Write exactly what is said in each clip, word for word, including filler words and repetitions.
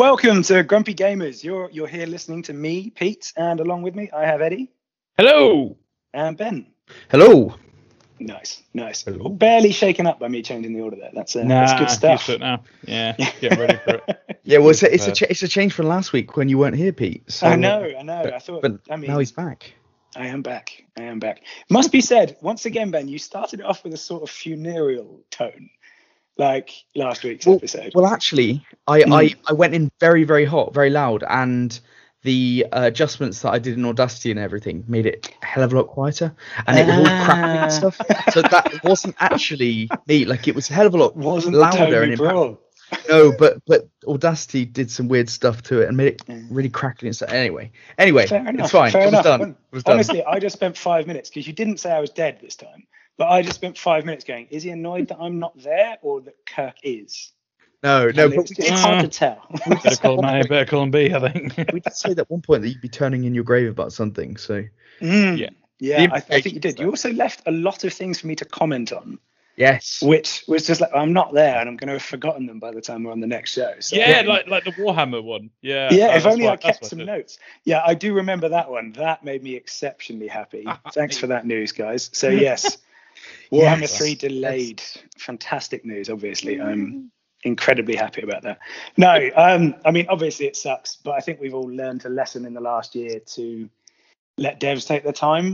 welcome to Grumpy Gamers. You're you're here listening to me, Pete, and along with me I have Eddie. Hello. And Ben. Hello. Nice, nice. Hello. Barely shaken up by me changing the order there. That's, uh, nah, that's good stuff. Used to it now. Yeah, get ready for it. Yeah, well, it's a, it's a, ch- it's a change from last week when you weren't here, Pete. So, I know, I know. But, I thought, but I mean, now he's back. I am back. I am back. Must be said, once again, Ben, you started it off with a sort of funereal tone, like last week's well, episode. Well, actually, I, Mm. I, I went in very, very hot, very loud, and the uh, adjustments that I did in Audacity and everything made it a hell of a lot quieter, and it was all crackling and stuff. So that wasn't actually me. Like, it was a hell of a lot Wasn't louder Toby and Brawl. No, but but Audacity did some weird stuff to it and made it Yeah. really crackly and stuff. Anyway, anyway, Fair enough. it's fine. Fair it was enough. done. Hon- It was done. Honestly, I just spent five minutes because you didn't say I was dead this time, but I just spent five minutes going, is he annoyed that I'm not there or that Kirk is? no, no, And but it's, we it's did, hard to tell. Better call him A, better call him B, I think. we did say at one point that you'd be turning in your grave about something. So Mm. Yeah. Yeah, The I, I think you did. You also left a lot of things for me to comment on, yes, which was just like, I'm not there and I'm going to have forgotten them by the time we're on the next show. So, Yeah, like like the Warhammer one. Yeah. yeah, uh, if that's only what- I that's kept what some did. notes. Yeah, I do remember that one. That made me exceptionally happy. Thanks for that news, guys. So, yes, Warhammer Yes. three delayed. Fantastic news, obviously. I'm incredibly happy about that. No, um, I mean, obviously it sucks, but I think we've all learned a lesson in the last year to let devs take their time.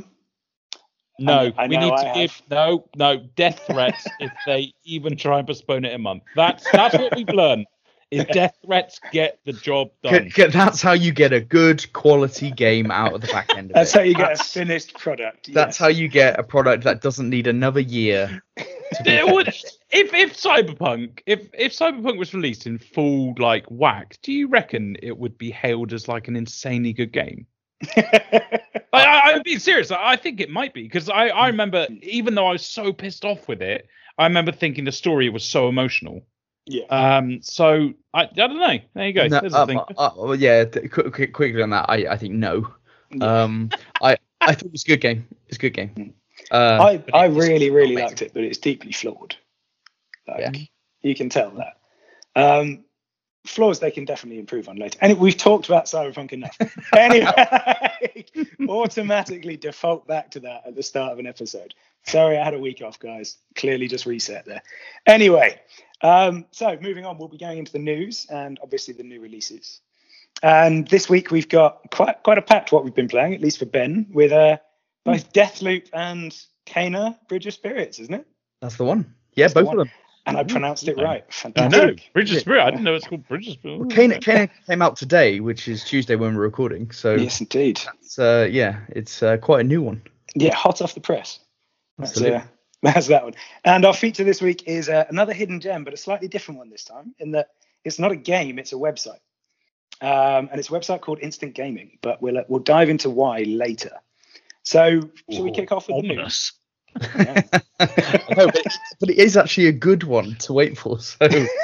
No, I we know need I to have. give no, no death threats if they even try and postpone it a month. That's that's what we've learned. Is death threats get the job done? C- c- that's how you get a good quality game out of the back end of That's it. how you get a That's- finished product. That's yes. how you get a product that doesn't need another year. To be It would- finished. if if Cyberpunk if if Cyberpunk was released in full like whack, do you reckon it would be hailed as like an insanely good game? I, I, I'm being serious. I I think it might be because I, I remember, even though I was so pissed off with it, I remember thinking the story was so emotional. yeah. Um, so I, I don't know. There you go. No, There's a um, thing. uh, uh, yeah, th- quick, quick, quickly on that, I, I think no. Yeah. Um, I, I thought it was a good game. It's a good game. Uh, I, but I it was really, really amazing. liked it, but it's deeply flawed. Like, Yeah. you can tell that. Um, flaws they can definitely improve on later. And we've talked about Cyberpunk enough. Anyway, automatically default back to that at the start of an episode. Sorry, I had a week off, guys. Clearly just reset there. Anyway, um, so moving on, we'll be going into the news and obviously the new releases. And this week we've got quite quite a packed what we've been playing, at least for Ben, with uh, both Deathloop and Kena Bridge of Spirits, isn't it? That's the one. Yeah, That's the both one. of them. And I pronounced it Yeah. right. I Fantastic. know. Bridge of Spirit. I didn't know it's called Bridge of Spirit. Well, Kena, Kena came out today, which is Tuesday when we're recording. So Yes, indeed. it's, uh, yeah, it's uh, quite a new one. Yeah, hot off the press. That's, Absolutely. uh, that's that one. And our feature this week is uh, another hidden gem, but a slightly different one this time, in that it's not a game, it's a website. Um, and it's a website called Instant Gaming, but we'll, uh, we'll dive into why later. So, shall we kick off with the news? Yeah. no, but, it, but it is actually a good one to wait for. So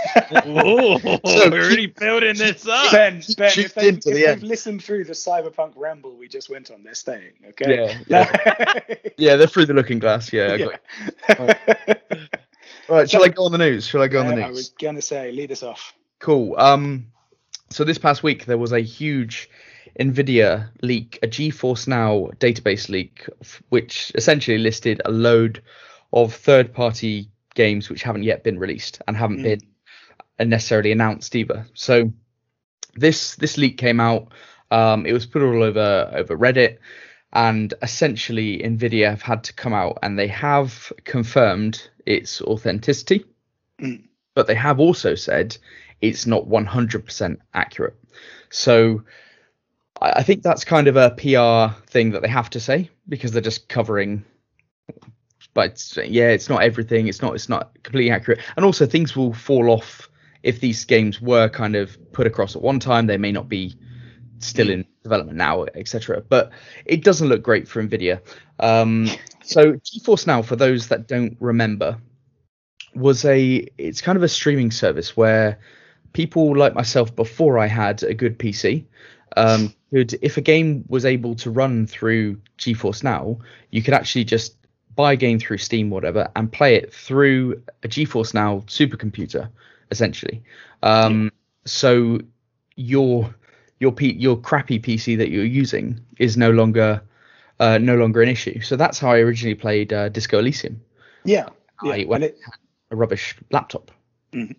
Oh, So we're really building this up. Ben, Ben Shoot if, they've, into if the they've end. listened through the cyberpunk ramble we just went on, they're staying, okay? yeah, yeah, yeah, they're through the looking glass. Yeah. I got it. All right, shall I go on the news? Shall I go on the Uh, I news? was going to say, lead us off. Cool. Um, so this past week there was a huge NVIDIA leak, a GeForce Now database leak, f- which essentially listed a load of third-party games which haven't yet been released and haven't Mm. been uh, necessarily announced either. So this this leak came out. Um, it was put all over over Reddit, and essentially NVIDIA have had to come out and they have confirmed its authenticity, Mm. but they have also said it's not one hundred percent accurate. So I I think that's kind of a P R thing that they have to say because they're just covering. But it's- yeah, it's not everything. It's not. It's not completely accurate. And also, things will fall off if these games were kind of put across at one time. They may not be still in development now, et cetera. But it doesn't look great for Nvidia. Um, so GeForce Now, for those that don't remember, was a. It's kind of a streaming service where people like myself, before I had a good P C, um, could, if a game was able to run through GeForce Now, you could actually just buy a game through Steam, whatever, and play it through a GeForce Now supercomputer, essentially. Um, so your your P, your crappy P C that you're using is no longer uh, no longer an issue. So that's how I originally played uh, Disco Elysium. Yeah, yeah. I went And it, a rubbish laptop. Mhm.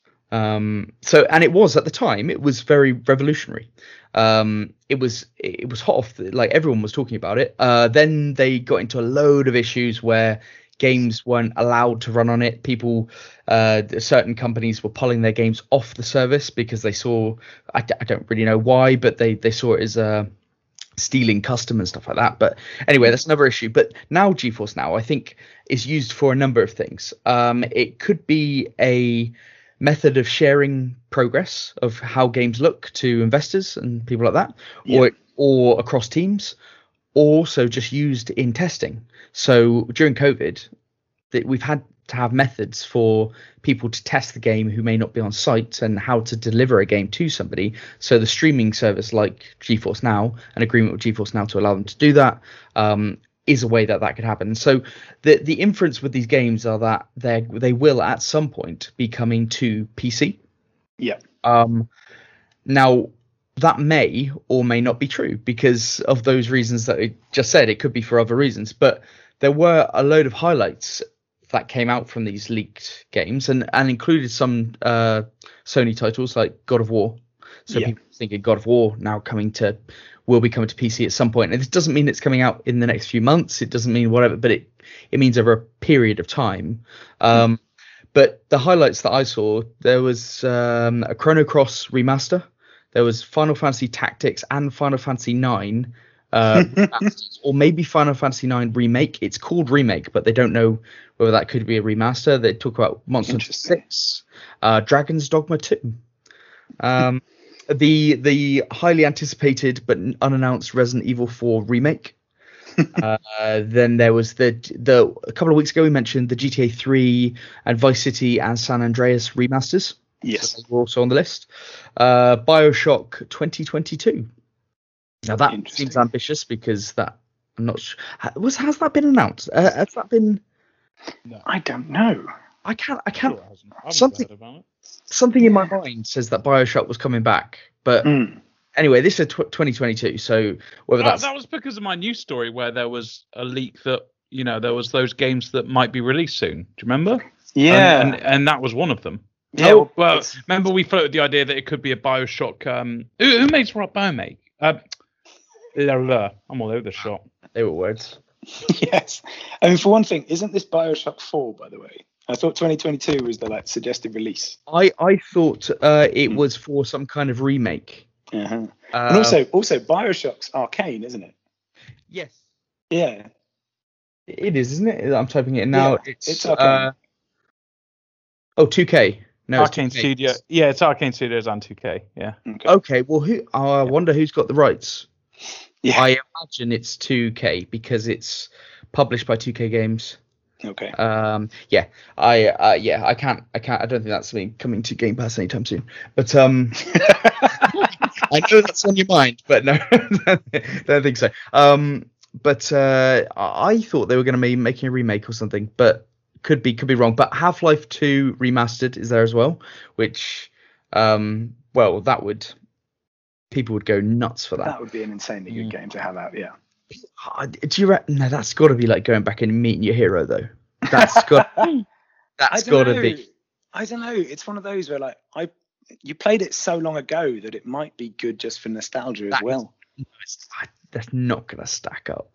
Um, so and it was at the time it was very revolutionary. Um, it was it was hot off the, like everyone was talking about it. Uh, then they got into a load of issues where games weren't allowed to run on it. People, uh, certain companies were pulling their games off the service because they saw, I, I don't really know why, but they, they saw it as uh, stealing customers, stuff like that. But anyway, that's another issue. But now GeForce Now, I think, is used for a number of things. Um, it could be a method of sharing progress of how games look to investors and people like that, Yeah. or or across teams, or also just used in testing. So during COVID, that we've had to have methods for people to test the game who may not be on site and how to deliver a game to somebody. So the streaming service like GeForce Now, an agreement with GeForce Now to allow them to do that, um, is a way that that could happen. So the the inference with these games are that they they will at some point be coming to P C. yeah. Um, now that may or may not be true because of those reasons that I just said. It could be for other reasons, but there were a load of highlights that came out from these leaked games and, and included some uh, Sony titles like God of War. So Yeah. people thinking God of War now coming to will be coming to P C at some point. And this doesn't mean it's coming out in the next few months. It doesn't mean whatever, but it, it means over a period of time. Um, mm. But the highlights that I saw, there was um, a Chrono Cross remaster. There was Final Fantasy Tactics and Final Fantasy nine, uh, or maybe Final Fantasy nine Remake. It's called Remake, but they don't know whether that could be a remaster. They talk about Monster Hunter six, uh, Dragon's Dogma two, um, the the highly anticipated but unannounced Resident Evil four Remake. uh, then there was the the a couple of weeks ago we mentioned the G T A three and Vice City and San Andreas remasters. Yes, so they were also on the list. Uh, BioShock twenty twenty-two. Now that seems ambitious because that I'm not sure. Was has that been announced? Uh, has that been? No. I don't know. I can't. I can't. Sure something. About it. Something in my mind says that BioShock was coming back, but mm. anyway, this is tw- twenty twenty-two. So whether well, that's that was because of my news story where there was a leak that you know there was those games that might be released soon. Do you remember? Yeah, and, and, and that was one of them. Yeah, oh, well, remember we floated the idea that it could be a BioShock. Um, who, who makes Rob BioMake? Uh, blah, blah. I'm all over the shop. They were words. Yes, I mean, for one thing, isn't this BioShock four, by the way? I thought twenty twenty-two was the like suggested release. I I thought uh, it was for some kind of remake. Uh-huh. Uh, and also, also BioShock's Arcane, isn't it? Yes. Yeah. It is, isn't it? I'm typing it in now. Yeah, it's it's Arcane. Uh, oh, two K. No, Arcane it's two K. Studio. Yeah, it's Arcane Studios and two K. Yeah. Okay. Okay. Well, who? Oh, I wonder who's got the rights. Yeah. I imagine it's two K because it's published by two K Games. Okay. Um. Yeah. I. Uh, yeah. I can't. I can't. I don't think that's something coming to Game Pass anytime soon. But um. I know that's on your mind, but no, don't think so. Um. But uh, I thought they were going to be making a remake or something, but could be could be wrong. But Half-Life two Remastered is there as well, which, um, well, that would people would go nuts for that. That would be an insanely good Mm. game to have out. Yeah. Uh, Do you reckon? No, that's got to be like going back and meeting your hero, though. That's got. That's got to be. I don't know. It's one of those where like I, you played it so long ago that it might be good just for nostalgia as That well. Is, that's not going to stack up.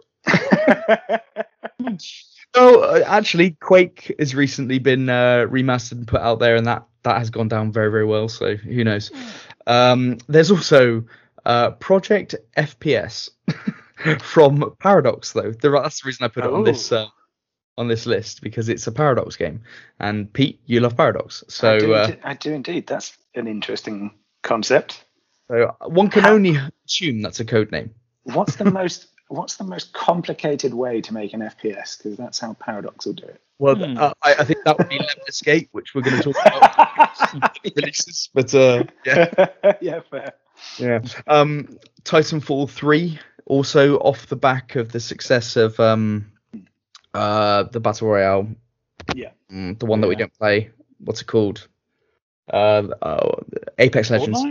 Oh, uh, actually, Quake has recently been uh, remastered and put out there, and that, that has gone down very, very well. So who knows? Um, there's also uh, Project F P S from Paradox, though. There, that's the reason I put it Oh. on this uh, on this list because it's a Paradox game. And Pete, you love Paradox, so I, do, uh, I do indeed. That's an interesting concept. so one can How- only assume that's a code name. What's the most What's the most complicated way to make an F P S? Because that's how Paradox will do it. Well, Hmm. uh, I, I think that would be Level Escape, which we're going to talk about releases. But uh, yeah, yeah, fair. yeah. Um, Titanfall three, also off the back of the success of um, uh, the Battle Royale, Yeah. mm, the one that we Yeah. don't play. What's it called? Uh, oh, Apex Legends. Fortnite?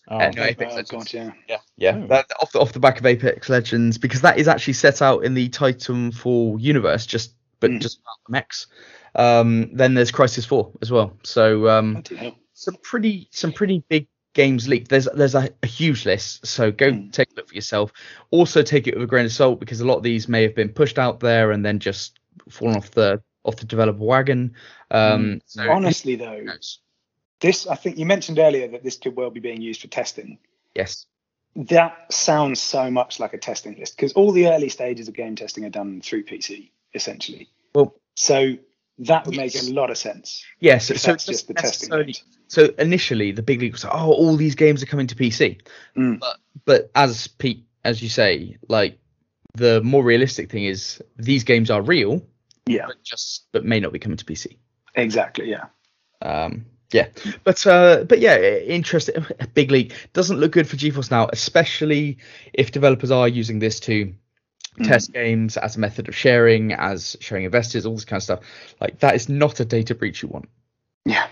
Oh, Uh, no, Oh, Apex God, Legends. yeah. Yeah, yeah. Oh. That, off the off the back of Apex Legends, because that is actually set out in the Titanfall universe, just but Mm. just about mechs. Um, then there's Crisis four as well. So um, Bloody hell. some pretty some pretty big games leaked. There's there's a, a huge list, so go Mm. take a look for yourself. Also take it with a grain of salt, because a lot of these may have been pushed out there and then just fallen off the off the developer wagon. Um, so Honestly, though, who knows? this, I think you mentioned earlier that this could well be being used for testing. Yes. That sounds so much like a testing list, because all the early stages of game testing are done through P C, essentially. Well, So that would yes. make a lot of sense. Yes. If So that's just the testing necessarily- games. So initially, the big league was, oh, all these games are coming to P C. Mm. But but as Pete, as you say, like the more realistic thing is these games are real, Yeah, but just but may not be coming to P C. exactly. Yeah. Um, yeah, but uh, but yeah, interesting. Big league doesn't look good for GeForce Now, especially if developers are using this to Mm. test games as a method of sharing, as sharing investors, all this kind of stuff. Like that is not a data breach you want. Yeah.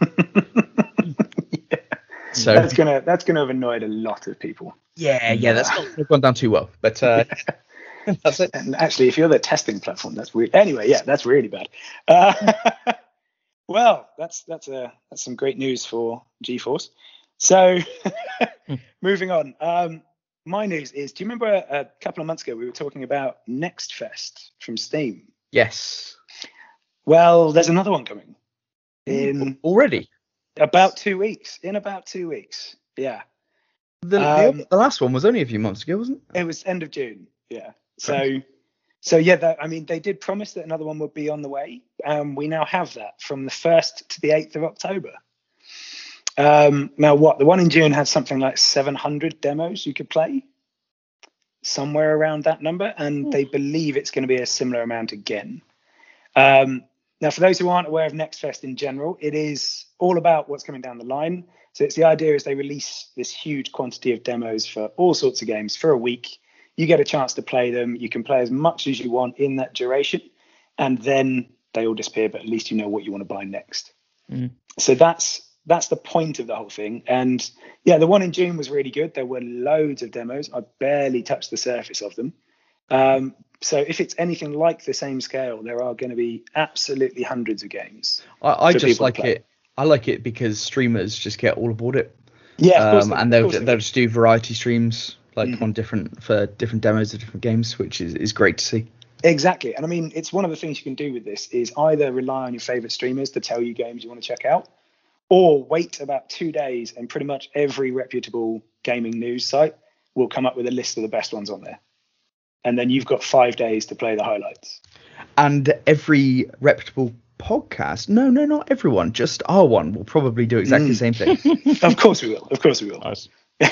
So that's gonna that's gonna have annoyed a lot of people. yeah, yeah, that's not gone down too well. But uh, that's it. And actually, if you're the testing platform, that's weird. Anyway, yeah, that's really bad. Uh, well, that's that's a that's some great news for GeForce. So, moving on. Um, my news is: do you remember a, a couple of months ago we were talking about Next Fest from Steam? Yes. Well, there's another one coming in Already. about two weeks. In about two weeks. Yeah. The, Um, the, the last one was only a few months ago, wasn't it? It was end of June. Yeah. So, so yeah, that, I mean, they did promise that another one would be on the way. Um, we now have that from the first to the eighth of October. Um, now, what the one in June had something like seven hundred demos you could play, somewhere around that number, and they believe it's going to be a similar amount again. Um, now, for those who aren't aware of Next Fest in general, it is all about what's coming down the line. So it's the idea is they release this huge quantity of demos for all sorts of games for a week. You get a chance to play them. You can play as much as you want in that duration, and then they all disappear, but at least you know what you want to buy next. Mm. So that's that's the point of the whole thing. And yeah, the one in June was really good. There were loads of demos. I barely touched the surface of them. Um, so if it's anything like the same scale, there are going to be absolutely hundreds of games. I, I for just people to like play. it. I like it because streamers just get all aboard it. Yeah, of course Um, they- and of they'll course they they'll do. just do variety streams like Mhm. on different for different demos of different games, which is, is great to see. Exactly. And I mean, it's one of the things you can do with this is either rely on your favorite streamers to tell you games you want to check out, or wait about two days and pretty much every reputable gaming news site will come up with a list of the best ones on there. And then you've got five days to play the highlights. And every reputable podcast, no, no, not everyone, just our one will probably do exactly the same thing. Of course we will. Of course we will. Nice.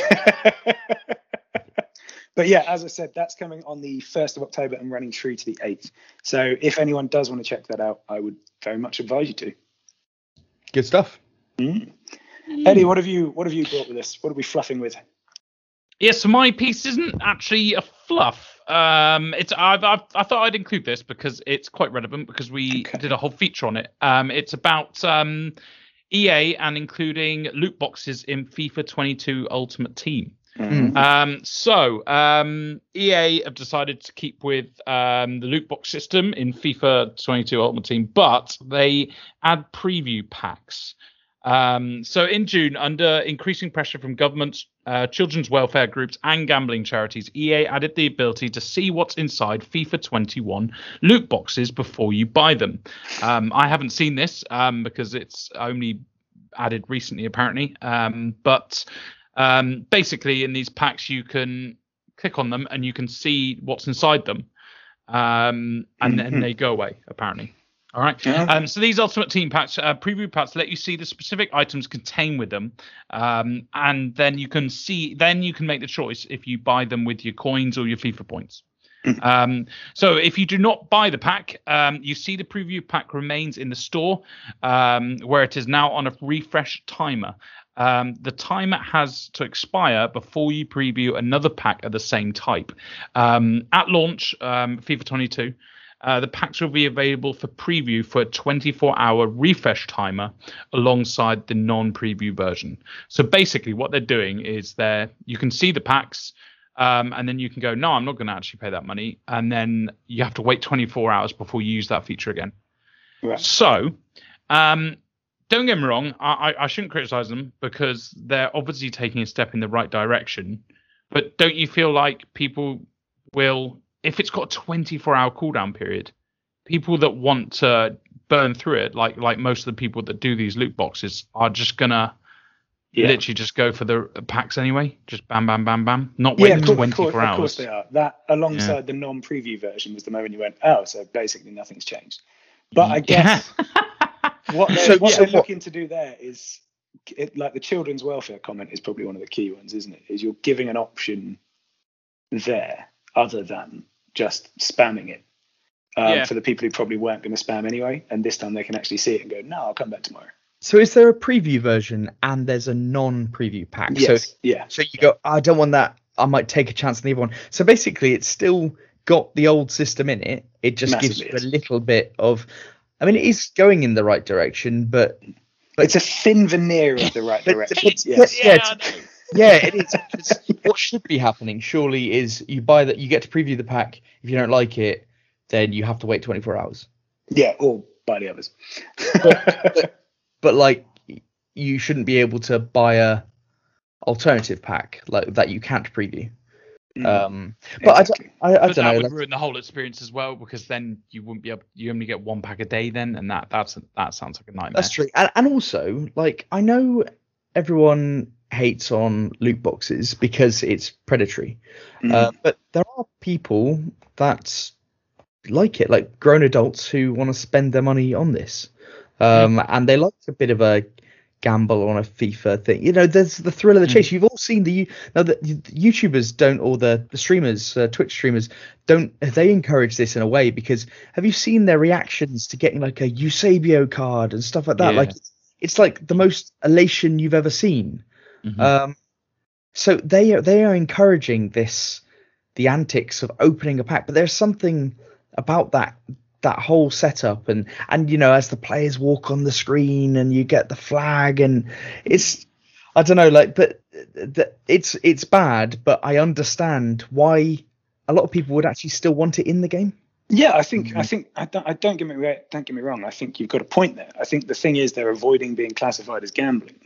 But yeah, as I said, that's coming on the first of October and running through to the eighth. So if anyone does want to check that out, I would very much advise you to. Good stuff. Mm. Eddie, what have you what have you brought with us? What are we fluffing with? Yeah, so my piece isn't actually a fluff. Um, it's I've, I've I thought I'd include this because it's quite relevant because we Okay. did a whole feature on it. Um, it's about um, E A and including loot boxes in FIFA twenty-two Ultimate Team. Mm. Um, so um, E A have decided to keep with um, the loot box system in FIFA twenty-two Ultimate Team, but they add preview packs. Um, so in June, under increasing pressure from governments, uh, children's welfare groups, and gambling charities, E A added the ability to see what's inside FIFA twenty-one loot boxes before you buy them. Um, I haven't seen this um, because it's only added recently, apparently, um, but. Um, basically, in these packs, you can click on them and you can see what's inside them, um, and then Mhm. they go away. Apparently, all right. Yeah. Um, so these Ultimate Team packs, uh, preview packs, let you see the specific items contained with them, um, and then you can see. Then you can make the choice if you buy them with your coins or your FIFA points. Um, so if you do not buy the pack, um, you see the preview pack remains in the store, um, where it is now on a refresh timer. Um, the timer has to expire before you preview another pack of the same type. Um, at launch, um, FIFA twenty-two, Uh, the packs will be available for preview for a twenty-four hour refresh timer alongside the non-preview version. So basically what they're doing is they're, you can see the packs um, and then you can go, no, I'm not going to actually pay that money. And then you have to wait twenty-four hours before you use that feature again. Right. So um, don't get me wrong, I, I, I shouldn't criticize them because they're obviously taking a step in the right direction. But don't you feel like people will, if it's got a twenty-four hour cooldown period, people that want to burn through it, like like most of the people that do these loot boxes, are just gonna yeah. literally just go for the packs anyway, just bam, bam, bam, bam, not wait yeah, the twenty-four course, hours. Of course they are. That alongside yeah. the non-preview version was the moment you went, oh, so basically nothing's changed. But I guess what they're, so, what yeah, they're what, looking to do there is, it, like the children's welfare comment is probably one of the key ones, isn't it? Is you're giving an option there other than just spamming it um, yeah. for the people who probably weren't going to spam anyway, and this time they can actually see it and go, no, I'll come back tomorrow. So is there a preview version and there's a non-preview pack? Yes, so, yeah. So you yeah. go, I don't want that, I might take a chance on the other one. So basically it's still got the old system in it, it just Massively gives you a little bit of, I mean, it is going in the right direction, but... but it's a thin veneer of the right direction. It's, yes. Yeah, yeah, yeah, it is. It's, what should be happening, surely, is you buy that, you get to preview the pack. If you don't like it, then you have to wait twenty-four hours. Yeah, or buy the others. but, but, but like, you shouldn't be able to buy a alternative pack like that you can't preview. Mm. Um, but exactly. I, I, I but don't that know. would ruin the whole experience as well, because then you wouldn't be able. You only get one pack a day then, and that that's that sounds like a nightmare. That's true, and, and also like I know everyone hates on loot boxes because it's predatory, mm. uh, but there are people that like it, like grown adults who want to spend their money on this, um, mm. and they like a bit of a gamble on a FIFA thing. You know, there's the thrill of the chase. Mm. You've all seen the now the, the YouTubers don't, or the, the streamers, uh, Twitch streamers don't. They encourage this in a way because have you seen their reactions to getting like a Eusebio card and stuff like that? Yeah. Like it's, it's like the most elation you've ever seen. Mm-hmm. Um, so they are they are encouraging this, the antics of opening a pack. But there's something about that. that whole setup and and you know, as the players walk on the screen and you get the flag and it's I don't know, like, but the, it's it's bad, but I understand why a lot of people would actually still want it in the game. Yeah, I think mm-hmm. I think I don't, I don't get me don't get me wrong. I think you've got a point there. I think the thing is they're avoiding being classified as gambling.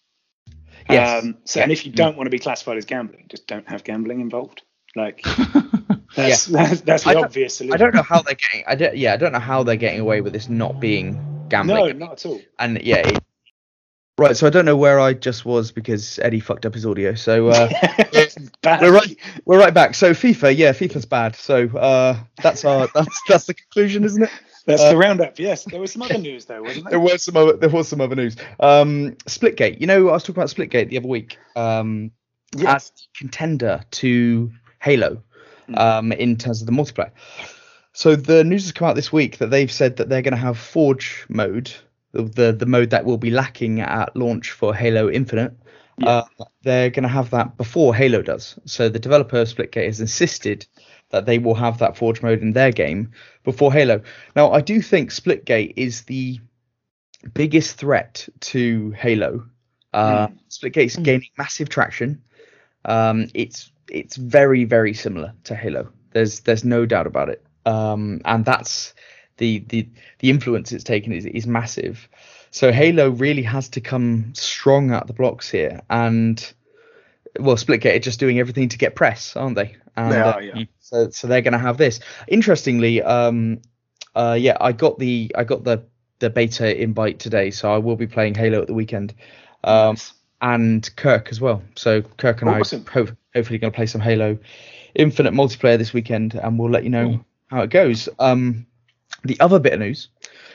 Yes. Um, so yeah. And if you don't mm-hmm. want to be classified as gambling, just don't have gambling involved. Like that's, yeah. that's that's the obvious solution. I don't know how they're getting. I don't. Yeah, I don't know how they're getting away with this not being gambling. No, not at all. And yeah, it, right. So I don't know where I just was because Eddie fucked up his audio. So uh, we're right. We're right back. So FIFA, yeah, FIFA's bad. So uh, that's our that's that's the conclusion, isn't it? That's uh, the roundup. Yes, there was some other news though, wasn't there? There was some other. There was some other news. Um, Splitgate. You know, I was talking about Splitgate the other week. Um, yes. As contender to Halo. Um, in terms of the multiplayer. So the news has come out this week that they've said that they're going to have Forge mode, the the mode that will be lacking at launch for Halo Infinite. Yeah. Uh, they're going to have that before Halo does. So the developer of Splitgate has insisted that they will have that Forge mode in their game before Halo. Now, I do think Splitgate is the biggest threat to Halo. Uh, mm. Splitgate's mm. gaining massive traction. Um, it's It's very, very similar to Halo. There's there's no doubt about it. Um, and that's the the the influence it's taken is is massive. So Halo really has to come strong out the blocks here. And well, Splitgate are just doing everything to get press, aren't they? And, they are, yeah. Uh, so so they're going to have this. Interestingly, um, uh, yeah, I got the I got the the beta invite today, so I will be playing Halo at the weekend. Um, nice. And Kirk as well. So Kirk and awesome. I hope, hopefully going to play some Halo Infinite multiplayer this weekend, and we'll let you know mm. how it goes. Um, the other bit of news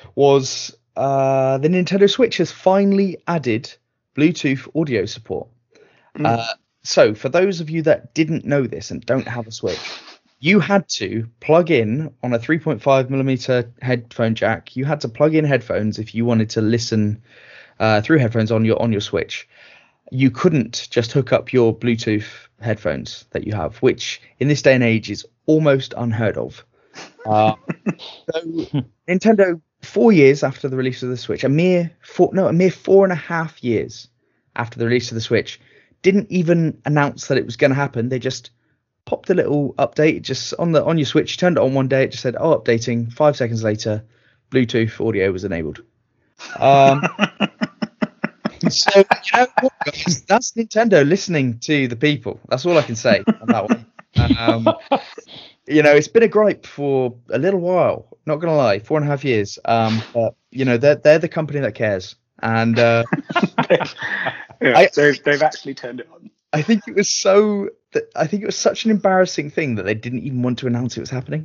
was uh, the Nintendo Switch has finally added Bluetooth audio support. Mm. Uh, so for those of you that didn't know this and don't have a Switch, you had to plug in on a three point five millimeter headphone jack. You had to plug in headphones if you wanted to listen uh, through headphones on your on your Switch. You couldn't just hook up your Bluetooth headphones that you have, which in this day and age is almost unheard of. Uh, so Nintendo, four years after the release of the Switch, a mere four, no, a mere four and a half years after the release of the Switch, didn't even announce that it was going to happen. They just popped a little update just on the on your Switch, turned it on one day, it just said, "Oh, updating." Five seconds later, Bluetooth audio was enabled. Um, so you know what, guys? That's Nintendo listening to the people. That's all I can say on that one. Um, you know, it's been a gripe for a little while. Not gonna lie, four and a half years. Um, but you know, they're they're the company that cares, and uh, yeah, I, they've, they've actually turned it on. I think it was so. That, I think it was such an embarrassing thing that they didn't even want to announce it was happening.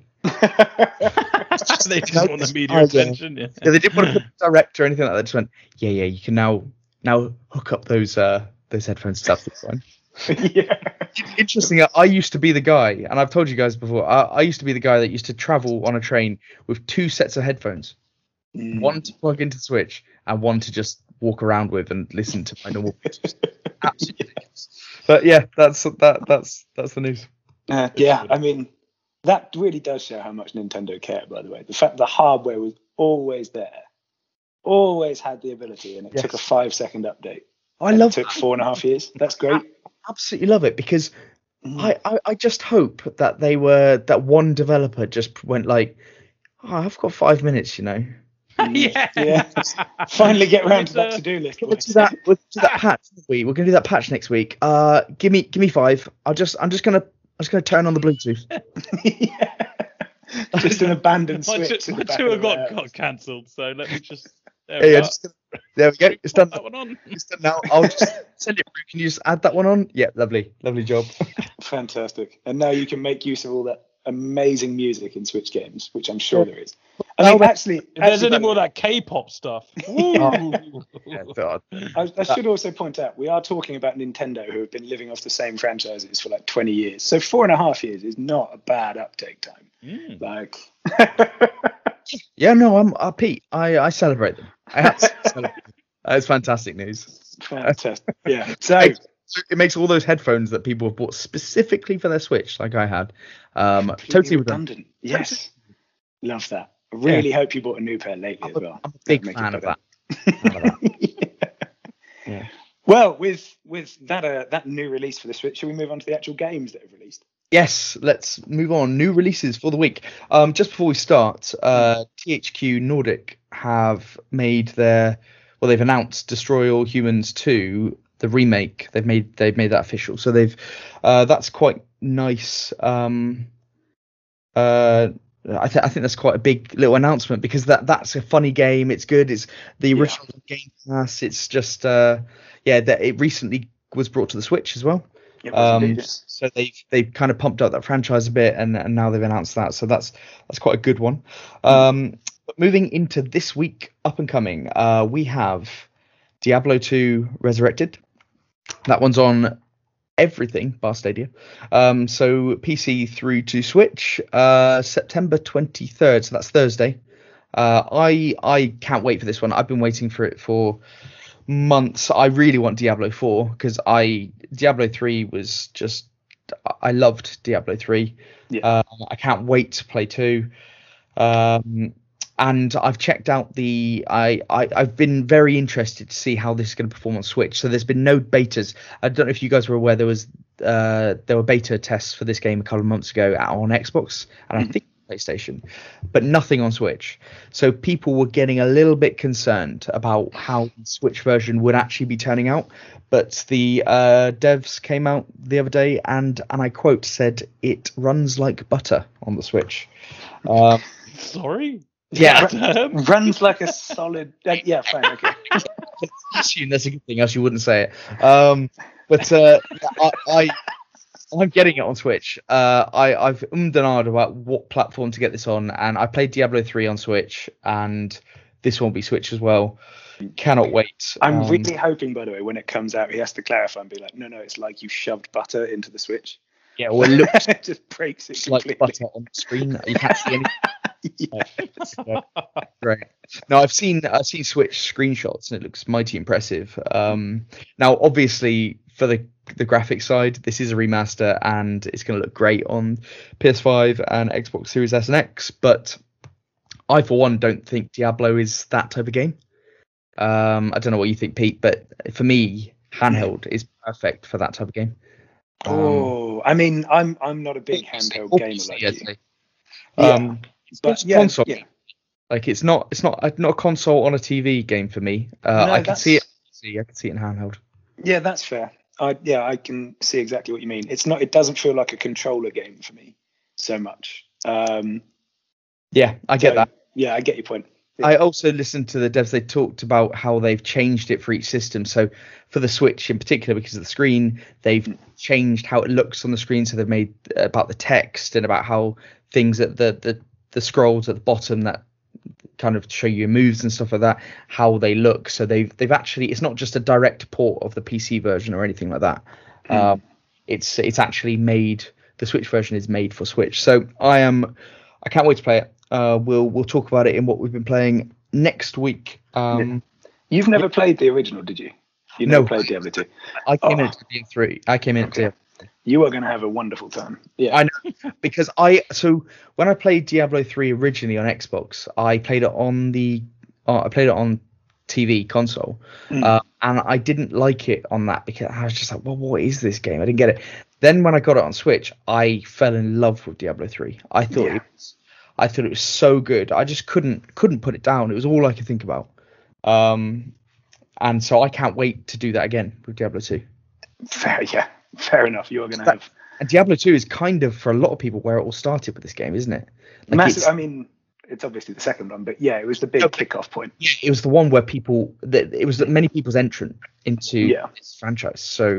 They didn't want the media attention. Yeah. Yeah, they didn't want to put a direct or anything like that. They just went, yeah, yeah, you can now now hook up those uh those headphones. That's fine. Yeah. Interesting. I used to be the guy, and I've told you guys before. I, I used to be the guy that used to travel on a train with two sets of headphones, Mm. one to plug into the Switch and one to just walk around with and listen to my normal. Absolutely ridiculous. But yeah, that's that that's that's the news. Uh, yeah, I mean, that really does show how much Nintendo care, by the way. The fact the hardware was always there, always had the ability, and it Yes. took a five second update. I and love it took that. four and a half years. That's great. Absolutely love it because Mm. I, I, I just hope that they were that one developer just went like, oh, I've got five minutes, you know. Yeah. Yeah. Finally get around to that It's, uh, to do list. We'll boys. do that. We'll do that patch next week. We're gonna do that patch next week. Uh, give me give me five. I'll just I'm just gonna I'm just gonna turn on the Bluetooth. Yeah. Just an abandoned My, switch. two, in my the back two of have the got, warehouse. got cancelled, so let me just. There Yeah, we yeah, are. just, there we go. It's done. That one on. It's done now. I'll just send it through. Can you just add that one on? Yeah, lovely, lovely job. Fantastic. And now you can make use of all that amazing music in Switch games, which I'm sure Yeah. there is. I mean, Well, actually, If there's actually, any by more of the way, that K-pop stuff. Yeah, God. I, I should also point out we are talking about Nintendo, who have been living off the same franchises for like twenty years. So four and a half years is not a bad uptake time. Mm. Like, Yeah, no, I'm uh, Pete. I I celebrate them. I absolutely celebrate them. That's fantastic news. fantastic. Yeah. So It makes- it makes all those headphones that people have bought specifically for their Switch, like I had, um, totally redundant. redundant. Yes. Love that. I really hope you bought a new pair lately as I'm a, well. I'm a big That'd make fan it of better. that. Fan of that. Yeah. Well, with with that uh, that new release for the Switch, shall we move on to the actual games that have released? Yes, let's move on. New releases for the week. Um, just before we start, uh, T H Q Nordic have made their, well, they've announced Destroy All Humans two, the remake. They've made they've made that official. So they've, uh, that's quite nice. Um, uh, I, th- I think that's quite a big little announcement because that that's a funny game. It's good. It's the Yeah. original Game Pass. It's just, uh, yeah, that it recently was brought to the Switch as well. It was Um, indeed, yes. so they've they've kind of pumped up that franchise a bit, and, and now they've announced that. So that's that's quite a good one. Um, but moving into this week, up and coming, uh, we have Diablo two Resurrected. That one's on everything bar Stadia. Um, so P C through to Switch, uh, September twenty-third. So that's Thursday. Uh, I I can't wait for this one. I've been waiting for it for months. I really want Diablo four because I Diablo three was just I loved Diablo three. Yeah. Uh, I can't wait to play two. Um, and I've checked out the I, I I've been very interested to see how this is going to perform on Switch. So there's been no betas. I don't know if you guys were aware there was uh there were beta tests for this game a couple of months ago on Xbox and I think PlayStation, but nothing on Switch. So people were getting a little bit concerned about how the Switch version would actually be turning out. But the uh, devs came out the other day and, and I quote, said it runs like butter on the Switch. Um, Sorry. yeah, Um, Runs like a solid. Uh, yeah, fine. Okay. I assume that's a good thing, else you wouldn't say it. Um, but uh, I, I I'm getting it on Switch. Uh, I, I've ummed and ahed about what platform to get this on, and I played Diablo three on Switch, and this won't be Switch as well. Cannot wait. I'm Um, really hoping, by the way, when it comes out, he has to clarify and be like, no, no, it's like you shoved butter into the Switch. Yeah, well, it looks It just breaks it like completely. butter on the screen. You can't see anything. Yeah. Right. No, I've seen I've seen Switch screenshots and it looks mighty impressive. Um, now, obviously, for the the graphics side, this is a remaster and it's going to look great on P S five and Xbox Series S and X. But I, for one, don't think Diablo is that type of game. Um, I don't know what you think, Pete, but for me, handheld is perfect for that type of game. Um, oh, I mean, I'm I'm not a big handheld or gamer P C, like I'd you. say. Yeah, Um, it's but not yeah, console. yeah. Like it's not it's not not a console on a T V game for me. Uh, No, I can that's- see it. See, I can see it in handheld. Yeah, that's fair. I yeah, I can see exactly what you mean. It's not. It doesn't feel like a controller game for me so much. Um, Yeah, I get so, that. Yeah, I get your point. Yeah. I also listened to the devs. They talked about how they've changed it for each system. So for the Switch in particular, because of the screen, they've changed how it looks on the screen. So they've made about the text and about how things at the the, the scrolls at the bottom that kind of show you moves and stuff like that, how they look. So they've they've actually, it's not just a direct port of the P C version or anything like that. Hmm. Um, it's it's actually made, the Switch version is made for Switch. So I am I can't wait to play it. Uh, we'll we'll talk about it in what we've been playing next week. Um, You've never played the original, did you? You No. never played Diablo two. I came in Oh. at D M three. I came in at Okay. D M. You are going to have a wonderful time. Yeah. I know, because I so when I played Diablo three originally on Xbox, I played it on the uh, I played it on T V console, Mm. uh, and I didn't like it on that because I was just like, well, what is this game? I didn't get it. Then when I got it on Switch, I fell in love with Diablo three. I thought Yeah. it was, I thought it was so good. I just couldn't couldn't put it down. It was all I could think about. Um, and so I can't wait to do that again with Diablo two. Fair, yeah. Fair enough. You are going to That- have And Diablo two is kind of, for a lot of people, where it all started with this game, isn't it? Like massive. it's- I mean, it's obviously the second one, but yeah, it was the big Okay. kickoff point. Yeah, it was the one where people, that it was many people's entrant into Yeah. this franchise. So,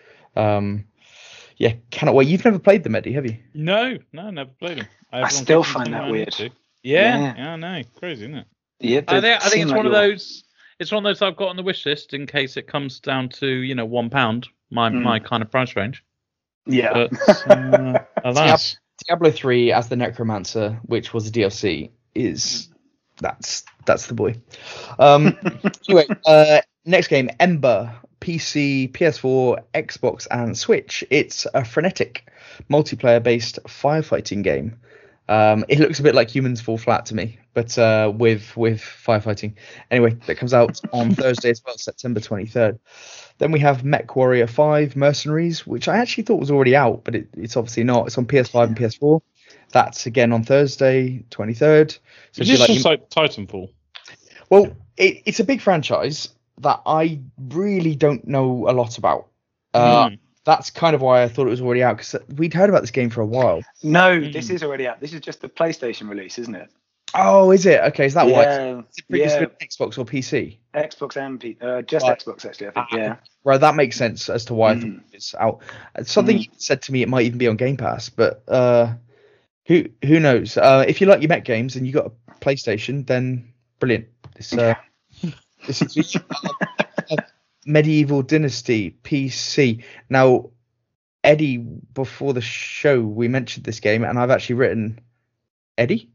um, yeah, cannot wait. You've never played them, Eddie, have you? No, no, never played them. I still find that weird. Yeah, Yeah. yeah, I know, crazy, isn't it? Yeah, I they think, I think seem it's like one of you're- those. It's one of those I've got on the wish list in case it comes down to, you know, one pound, my Mm. my kind of price range. Yeah. But uh, alas, Diablo three as the Necromancer, which was a D L C, is that's that's the boy. Um, anyway, uh, next game, Ember, P C, P S four, Xbox, and Switch. It's a frenetic multiplayer-based firefighting game. Um, it looks a bit like Humans Fall Flat to me, but uh, with with firefighting. Anyway, that comes out on Thursday as well, September twenty-third. Then we have Mech Warrior five Mercenaries, which I actually thought was already out, but it, it's obviously not. It's on P S five and P S four. That's again on Thursday, twenty-third. So is if you this like, just like Titanfall? well, it, it's a big franchise that I really don't know a lot about. Uh, Hmm. That's kind of why I thought it was already out, because we'd heard about this game for a while. No, Mm. this is already out. This is just the PlayStation release, isn't it? Oh, is it? Okay, is that why? yeah, Is it previously yeah. been Xbox or P C? Xbox and P- uh, just Right. Xbox actually. I think. Ah, Yeah. Right, that makes sense as to why I Mm. thought it's out. Uh, Something Mm. you said to me, it might even be on Game Pass, but uh, who who knows? Uh, if you like your mech games and you got a PlayStation, then brilliant. This uh, this is uh, Medieval Dynasty P C. Now, Eddie, before the show, we mentioned this game, and I've actually written Eddie.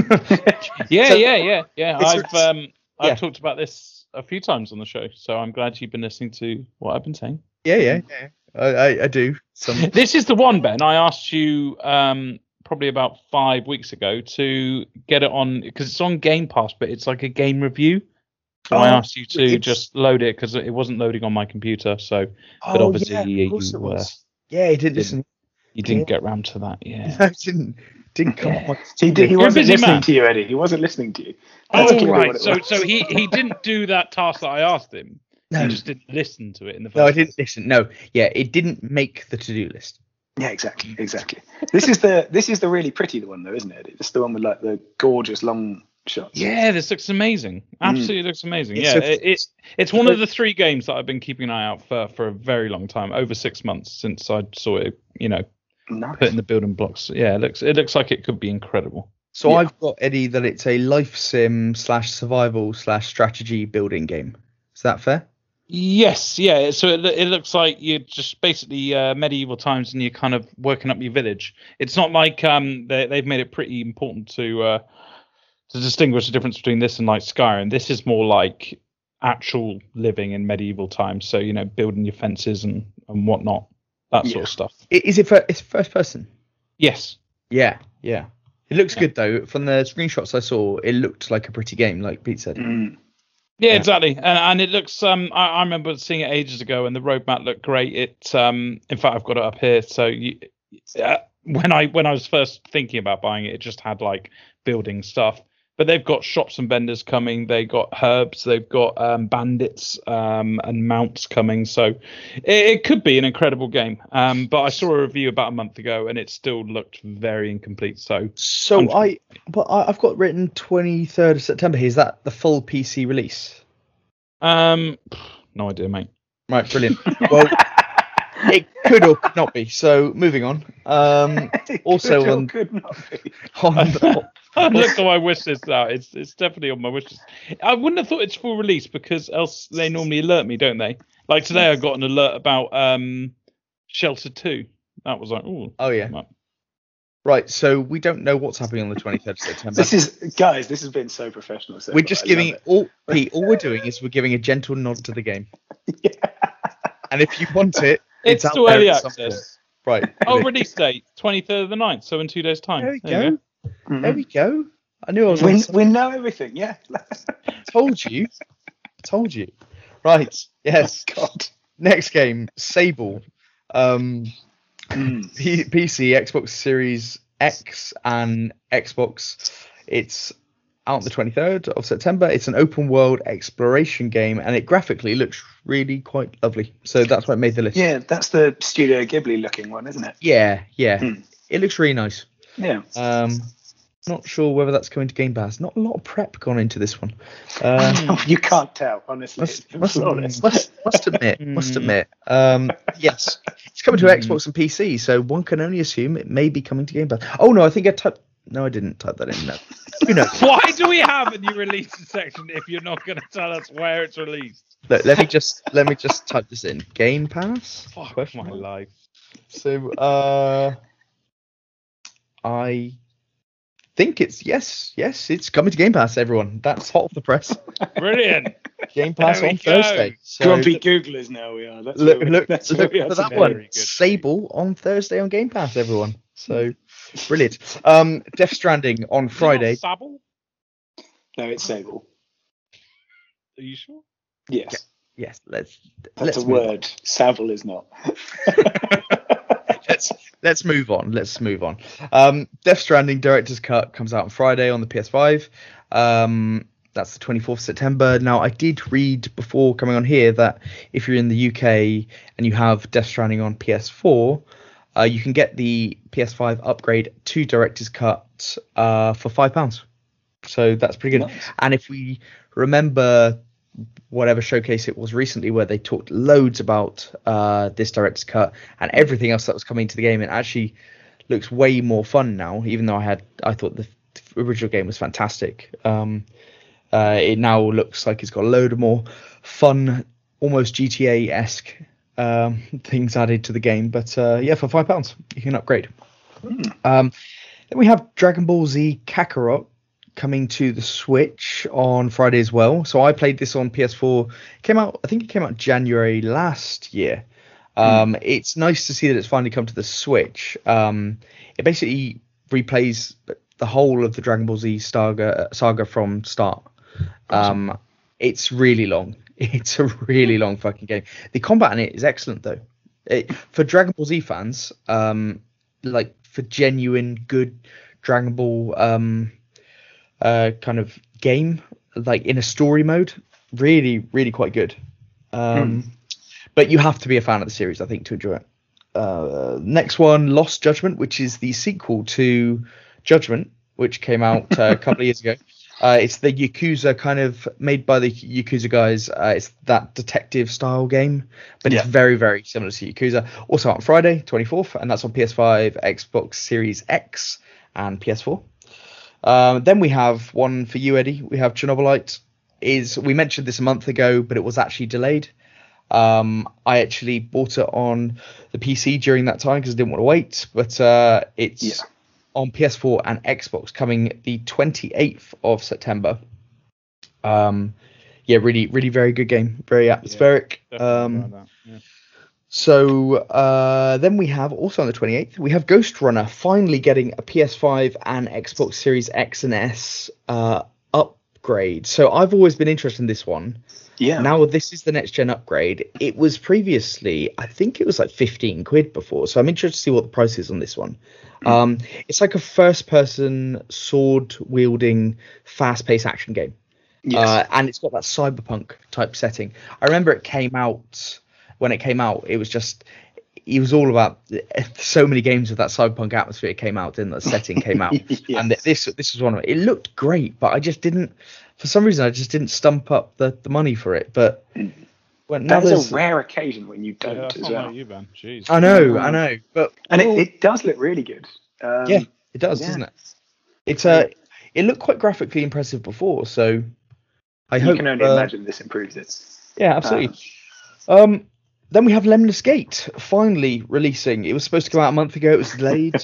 Yeah, So- yeah, yeah, yeah. It's- I've um I've yeah. talked about this a few times on the show, so I'm glad you've been listening to what I've been saying. Yeah, yeah, yeah. I, I, I do. Some. This is the one, Ben. I asked you um probably about five weeks ago to get it on because it's on Game Pass, but it's like a game review. So I Oh, asked you to it's- just load it because it wasn't loading on my computer, so but Oh, obviously yeah, you, of course it uh, was. Yeah, he didn't listen. you didn't Yeah. get round to that. Yeah. No, it didn't didn't come Yeah. on. He did. He You're a wasn't busy listening man. to you, Eddie. He wasn't listening to you. That's Oh clearly right. what it So was. so he he didn't do that task that I asked him. No, He just didn't listen to it in the first no, I place. didn't listen. No, yeah, it didn't make the to-do list. Yeah, exactly, exactly. This is the this is the really pretty one though, isn't it? Eddie? This is the one with like the gorgeous long shots. Yeah, this looks amazing. Absolutely looks amazing. It's Yeah, so- it, it it's one of the three games that I've been keeping an eye out for for a very long time, over six months since I saw it. You know, Nice. put in the building blocks. Yeah, it looks it looks like it could be incredible. So Yeah. I've got, Eddie, that it's a life sim slash survival slash strategy building game. Is that fair? Yes, yeah. So it, it looks like you're just basically uh, medieval times, and you're kind of working up your village. It's not like um they they've made it pretty important to uh to distinguish the difference between this and like Skyrim. This is more like actual living in medieval times. So you know, building your fences and and whatnot, that Yeah. sort of stuff. I- Is it for, it's first person? Yes. Yeah, yeah. It looks Yeah. good though. From the screenshots I saw, it looked like a pretty game, like Pete said. Mm. Yeah, Yeah. exactly, and, and it looks. Um, I, I remember seeing it ages ago, and the roadmap looked great. It, um, in fact, I've got it up here. So you, uh, when I when I was first thinking about buying it, it just had like building stuff. But they've got shops and vendors coming. They got herbs. They've got um, bandits um, and mounts coming. So it, it could be an incredible game. Um, but I saw a review about a month ago, and it still looked very incomplete. So So I'm- I, but I, I've got written twenty-third of September. Is that the full P C release? um, no idea, mate. Right, brilliant. Well, it could or could not be. So moving on. Um, also Could or on, could not be. on I looked at my wish list now. It's it's definitely on my wish list. I wouldn't have thought it's full release because else they normally alert me, don't they? Like today, I got an alert about um Shelter Two. That was like, oh, oh yeah, right. So we don't know what's happening on the twenty-third of September. This is guys. This has been so professional. So We're far, just I giving love all Pete. All we're doing is we're giving a gentle nod to the game. it. Yeah. And if you want it, it's it's, out still there early at some access. point. Right. Oh, release date twenty-third of the ninth, so in two days' time. There we There you go. Mhm. There we go. I knew I was. We, on we know everything. Yeah. Told you. Told you. Right. Yes. God. Next game, Sable. Um, Mm. P- PC, Xbox Series X, and Xbox. It's out on the twenty-third of September. It's an open world exploration game, and it graphically looks really quite lovely. So that's why it made the list. Yeah, that's the Studio Ghibli looking one, isn't it? Yeah. Yeah. Hmm. It looks really nice. Yeah. Um, not sure whether that's coming to Game Pass. Not a lot of prep gone into this one. Uh, You can't tell, honestly. must, It's must, flawless. must, must admit, must Hmm. admit. Um, yes, it's coming to Hmm. Xbox and P C, so one can only assume it may be coming to Game Pass. Oh no, I think I typed. No, I didn't type that in. No, who knows? Why do we have a new release section if you're not going to tell us where it's released? Let, let me just let me just type this in. Game Pass. Fuck Question my mark? life. So, uh, I think it's yes, yes, it's coming to Game Pass. Everyone, that's hot off the press. Brilliant. Game Pass There we on go. Thursday. So Grumpy Googlers now we are. That's look, where we- look, that's look where we for are that today. one. Very good. Sable on Thursday on Game Pass. Everyone. So brilliant. Um, Death Stranding on Friday. Is it not Sable? No, it's Sable. Are you sure? Yes. Yes, let's That's let's a move word. Savile is not. let's let's move on. Let's move on. Um, Death Stranding Director's Cut comes out on Friday on the P S five. Um, that's the twenty-fourth of September. Now, I did read before coming on here that if you're in the U K and you have Death Stranding on P S four, uh, you can get the P S five upgrade to Director's Cut uh, for five pounds. So that's pretty good. Nice. And if we remember whatever showcase it was recently where they talked loads about uh, this Director's Cut and everything else that was coming to the game, it actually looks way more fun now, even though I had I thought the original game was fantastic. Um, uh, it now looks like it's got a load of more fun, almost G T A-esque um, things added to the game. But uh, yeah, for five pounds, you can upgrade. Um, then we have Dragon Ball Z Kakarot coming to the Switch on Friday as well. So I played this on P S four. Came out, I think it came out January last year. Um, It's nice to see that it's finally come to the Switch. Um, it basically replays the whole of the Dragon Ball Z saga, saga from start. Um, it's really long. It's a really long fucking game. The combat in it is excellent though. It, for Dragon Ball Z fans, um, like for genuine good Dragon Ball um, uh, kind of game, like in a story mode, really, really quite good. Um, But you have to be a fan of the series, I think, to enjoy it. Uh, next one, Lost Judgment, which is the sequel to Judgment, which came out uh, a couple of years ago. Uh, it's the Yakuza kind of made by the Yakuza guys. Uh, it's that detective style game, but it's Yeah. very, very similar to Yakuza. Also out on Friday, twenty-fourth, and that's on P S five, Xbox Series X, and P S four. Um, then we have one for you, Eddie. We have Chernobylite. Is we mentioned this a month ago, but it was actually delayed. Um, I actually bought it on the P C during that time because I didn't want to wait. But uh, it's Yeah. on P S four and Xbox coming the twenty-eighth of September. Um, yeah, really, really very good game. Very atmospheric. Definitely Um, like that, yeah. So uh, then we have, also on the twenty-eighth, we have Ghost Runner finally getting a P S five and Xbox Series X and S uh, upgrade. So I've always been interested in this one. Yeah. Now this is the next gen upgrade. It was previously, I think it was like fifteen quid before. So I'm interested to see what the price is on this one. Mm. Um, it's like a first person sword wielding fast paced action game. Yes. Uh, and it's got that cyberpunk type setting. I remember it came out, when it came out, it was just, it was all about so many games with that cyberpunk atmosphere came out, didn't the setting came out. Yes. And this this was one of it. It looked great, but I just didn't, for some reason, I just didn't stump up the, the money for it. But when that is a rare occasion when you don't yeah, as well. Like you, Ben. Jeez. I know, I know. But and it, it does look really good. Um, yeah, it does, yeah. doesn't it? It's uh, it looked quite graphically impressive before, so I you hope. You can only uh, imagine this improves it. Yeah, absolutely. Um, um Then we have Lemnis Gate finally releasing. It was supposed to come out a month ago. It was delayed.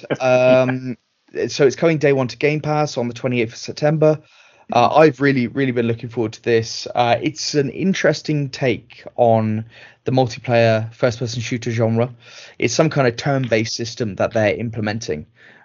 um, so it's coming day one to Game Pass on the twenty-eighth of September. Uh, I've really, really been looking forward to this. Uh, it's an interesting take on the multiplayer first-person shooter genre. It's some kind of turn-based system that they're implementing.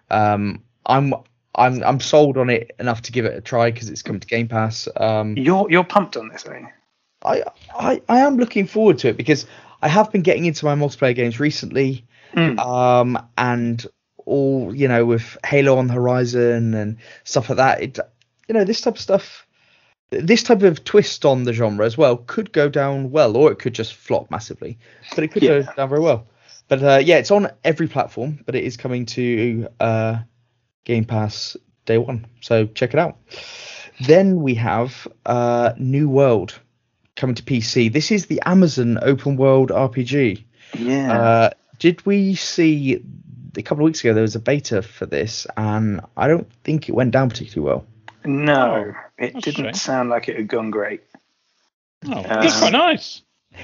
Um, I'm, I'm, I'm sold on it enough to give it a try because it's come to Game Pass. Um, you're, you're pumped on this, are you? I, I, I am looking forward to it because I have been getting into my multiplayer games recently, mm. um, and all, you know, with Halo on the horizon and stuff like that. It, you know, this type of stuff, this type of twist on the genre as well could go down well, or it could just flop massively, but it could yeah. go down very well. But uh, yeah, it's on every platform, but it is coming to uh, Game Pass day one, so check it out. Then we have uh, New World coming to P C. This is the Amazon open world R P G. Yeah. Uh, did we see a couple of weeks ago there was a beta for this, and I don't think it went down particularly well. No, it That's didn't sound like it had gone great. Oh, um, it's quite nice.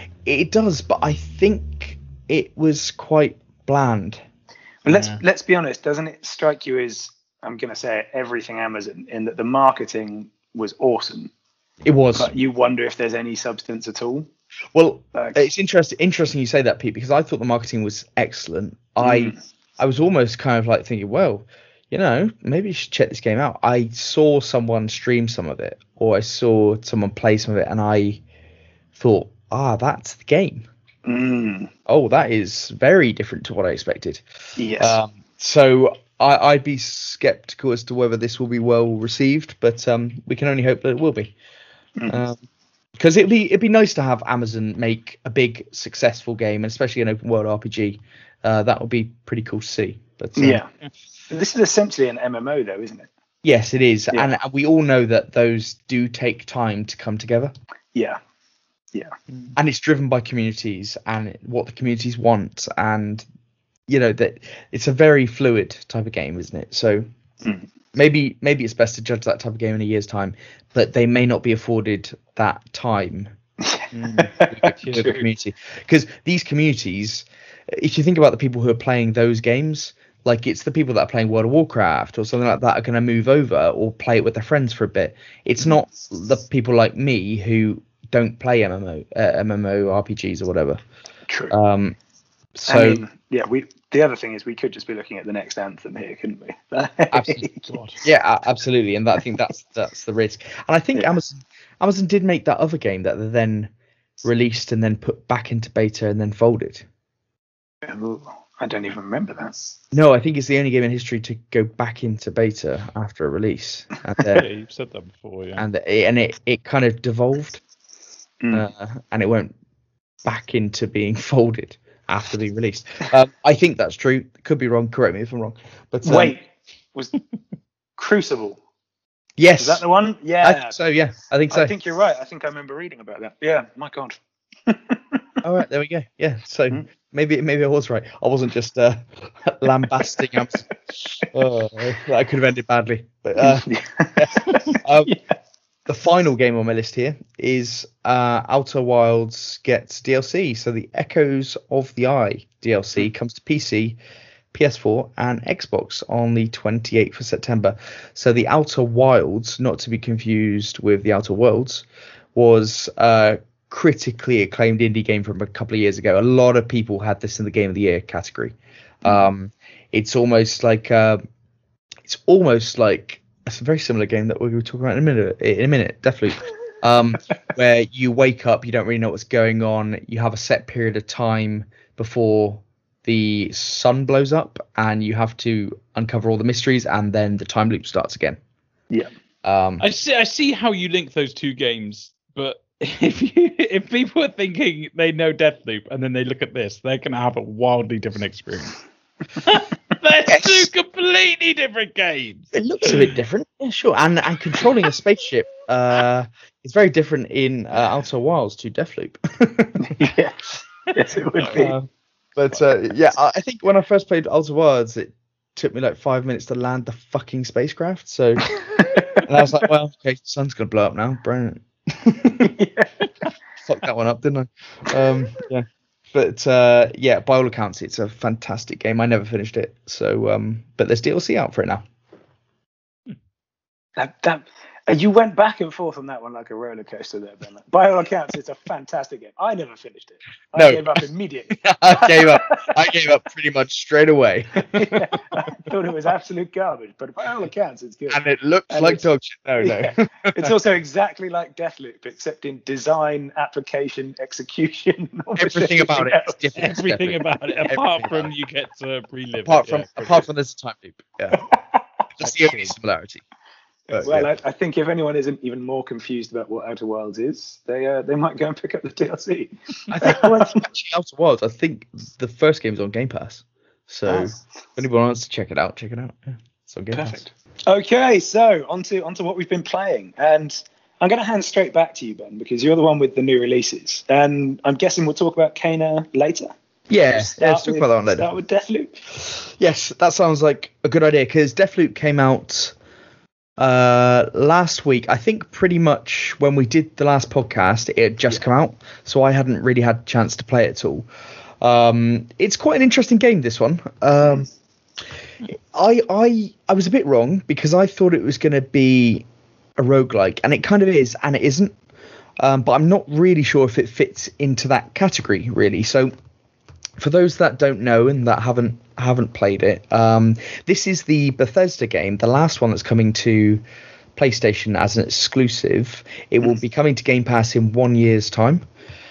It does, but I think it was quite bland. Well, let's yeah. let's be honest. Doesn't it strike you as, I'm going to say it, everything Amazon, in that the marketing was awesome? It was. But you wonder if there's any substance at all. Well, like, it's interesting. Interesting you say that, Pete, because I thought the marketing was excellent. I mm. I was almost kind of like thinking, well, you know, maybe you should check this game out. I saw someone stream some of it, or I saw someone play some of it, and I thought, ah, that's the game. Mm. Oh, that is very different to what I expected. Yes. Um, so I, I'd be skeptical as to whether this will be well received, but um, we can only hope that it will be. Because mm. um, it'd be it'd be nice to have Amazon make a big successful game, and especially an open world R P G. Uh, that would be pretty cool to see. But um, yeah, this is essentially an M M O, though, isn't it? Yes, it is, yeah. and we all know that those do take time to come together. Yeah, yeah, and it's driven by communities and what the communities want, and you know that it's a very fluid type of game, isn't it? So. Mm. Maybe maybe it's best to judge that type of game in a year's time, but they may not be afforded that time mm, with the community. Because these communities, if you think about the people who are playing those games, like it's the people that are playing World of Warcraft or something like that are going to move over or play it with their friends for a bit. It's not the people like me who don't play M M O, uh, M M O R P Gs or whatever. True. Um, so I mean, yeah, we. The other thing is we could just be looking at the next Anthem here, couldn't we? Absolutely. Yeah, absolutely. And that, I think that's that's the risk. And I think yeah. Amazon Amazon did make that other game that they then released and then put back into beta and then folded. Ooh, I don't even remember that. No, I think it's the only game in history to go back into beta after a release. And, uh, yeah, you've said that before, yeah. And it, and it, it kind of devolved, mm. uh, and it went back into being folded after being released. Um, I think that's true. Could be wrong. Correct me if I'm wrong. But um, wait, was Crucible? Yes. Is that the one? Yeah. I think so, yeah. I think so. I think you're right. I think I remember reading about that. Yeah. My God. All right. There we go. Yeah. So mm. maybe maybe I was right. I wasn't just uh, lambasting. oh, that could have ended badly. But uh, um, yeah. The final game on my list here is uh, Outer Wilds gets D L C. So the Echoes of the Eye D L C comes to P C, P S four, and Xbox on the twenty-eighth of September. So the Outer Wilds, not to be confused with the Outer Worlds, was uh, critically acclaimed indie game from a couple of years ago. A lot of people had this in the Game of the Year category. Um, it's almost like uh, it's almost like it's a very similar game that we were talking about in a minute. In a minute, Deathloop, um, where you wake up, you don't really know what's going on. You have a set period of time before the sun blows up, and you have to uncover all the mysteries, and then the time loop starts again. Yeah. Um, I see. I see how you link those two games, but if you if people are thinking they know Deathloop and then they look at this, they're gonna have a wildly different experience. They're two completely different games. It looks a bit different, yeah, sure. And and controlling a spaceship uh, is very different in uh, Outer Wilds to Deathloop. yes. yes, it would be. Uh, but uh, yeah, I I think when I first played Outer Wilds, it took me like five minutes to land the fucking spacecraft. So, and I was like, well, okay, the sun's gonna blow up now, brilliant. yeah. Fucked that one up, didn't I? Um, yeah. But uh, yeah, by all accounts, it's a fantastic game. I never finished it, so um, but there's D L C out for it now. That, that, you went back and forth on that one like a roller coaster there, Ben. By all accounts, it's a fantastic game. I never finished it. I No. gave up immediately. I gave up. I gave up pretty much straight away. yeah, I thought it was absolute garbage, but by all accounts, it's good. And it looks And like it's- dog shit. No, Yeah. no. It's also exactly like Deathloop, except in design, application, execution, almost Everything about it is else. different. Everything about it, apart Everything from you get to relive. apart it, from yeah. apart from there's a time loop. Yeah. That's the only similarity. But, Well, yeah. I, I think if anyone isn't even more confused about what Outer Wilds is, they uh, they might go and pick up the D L C. I think well, I think actually Outer Wilds. I think the first game's on Game Pass. So Ah. if anyone wants to check it out, check it out. Yeah, it's on Game Perfect. Okay, so onto onto what we've been playing, and I'm going to hand straight back to you, Ben, because you're the one with the new releases, and I'm guessing we'll talk about Kena later. Pass. Yeah, yeah, Start let's talk with- about that one later. Start with Deathloop. Yes, that sounds like a good idea because Deathloop came out uh, last week. I think pretty much when we did the last podcast, it had just Yeah. come out, so I hadn't really had a chance to play it at all. Um, it's quite an interesting game, this one. Um, I I I was a bit wrong because I thought it was going to be a roguelike, and it kind of is, and it isn't. Um, but I'm not really sure if it fits into that category, really. So for those that don't know and that haven't haven't played it, um, this is the Bethesda game, the last one that's coming to PlayStation as an exclusive. It will be coming to Game Pass in one year's time.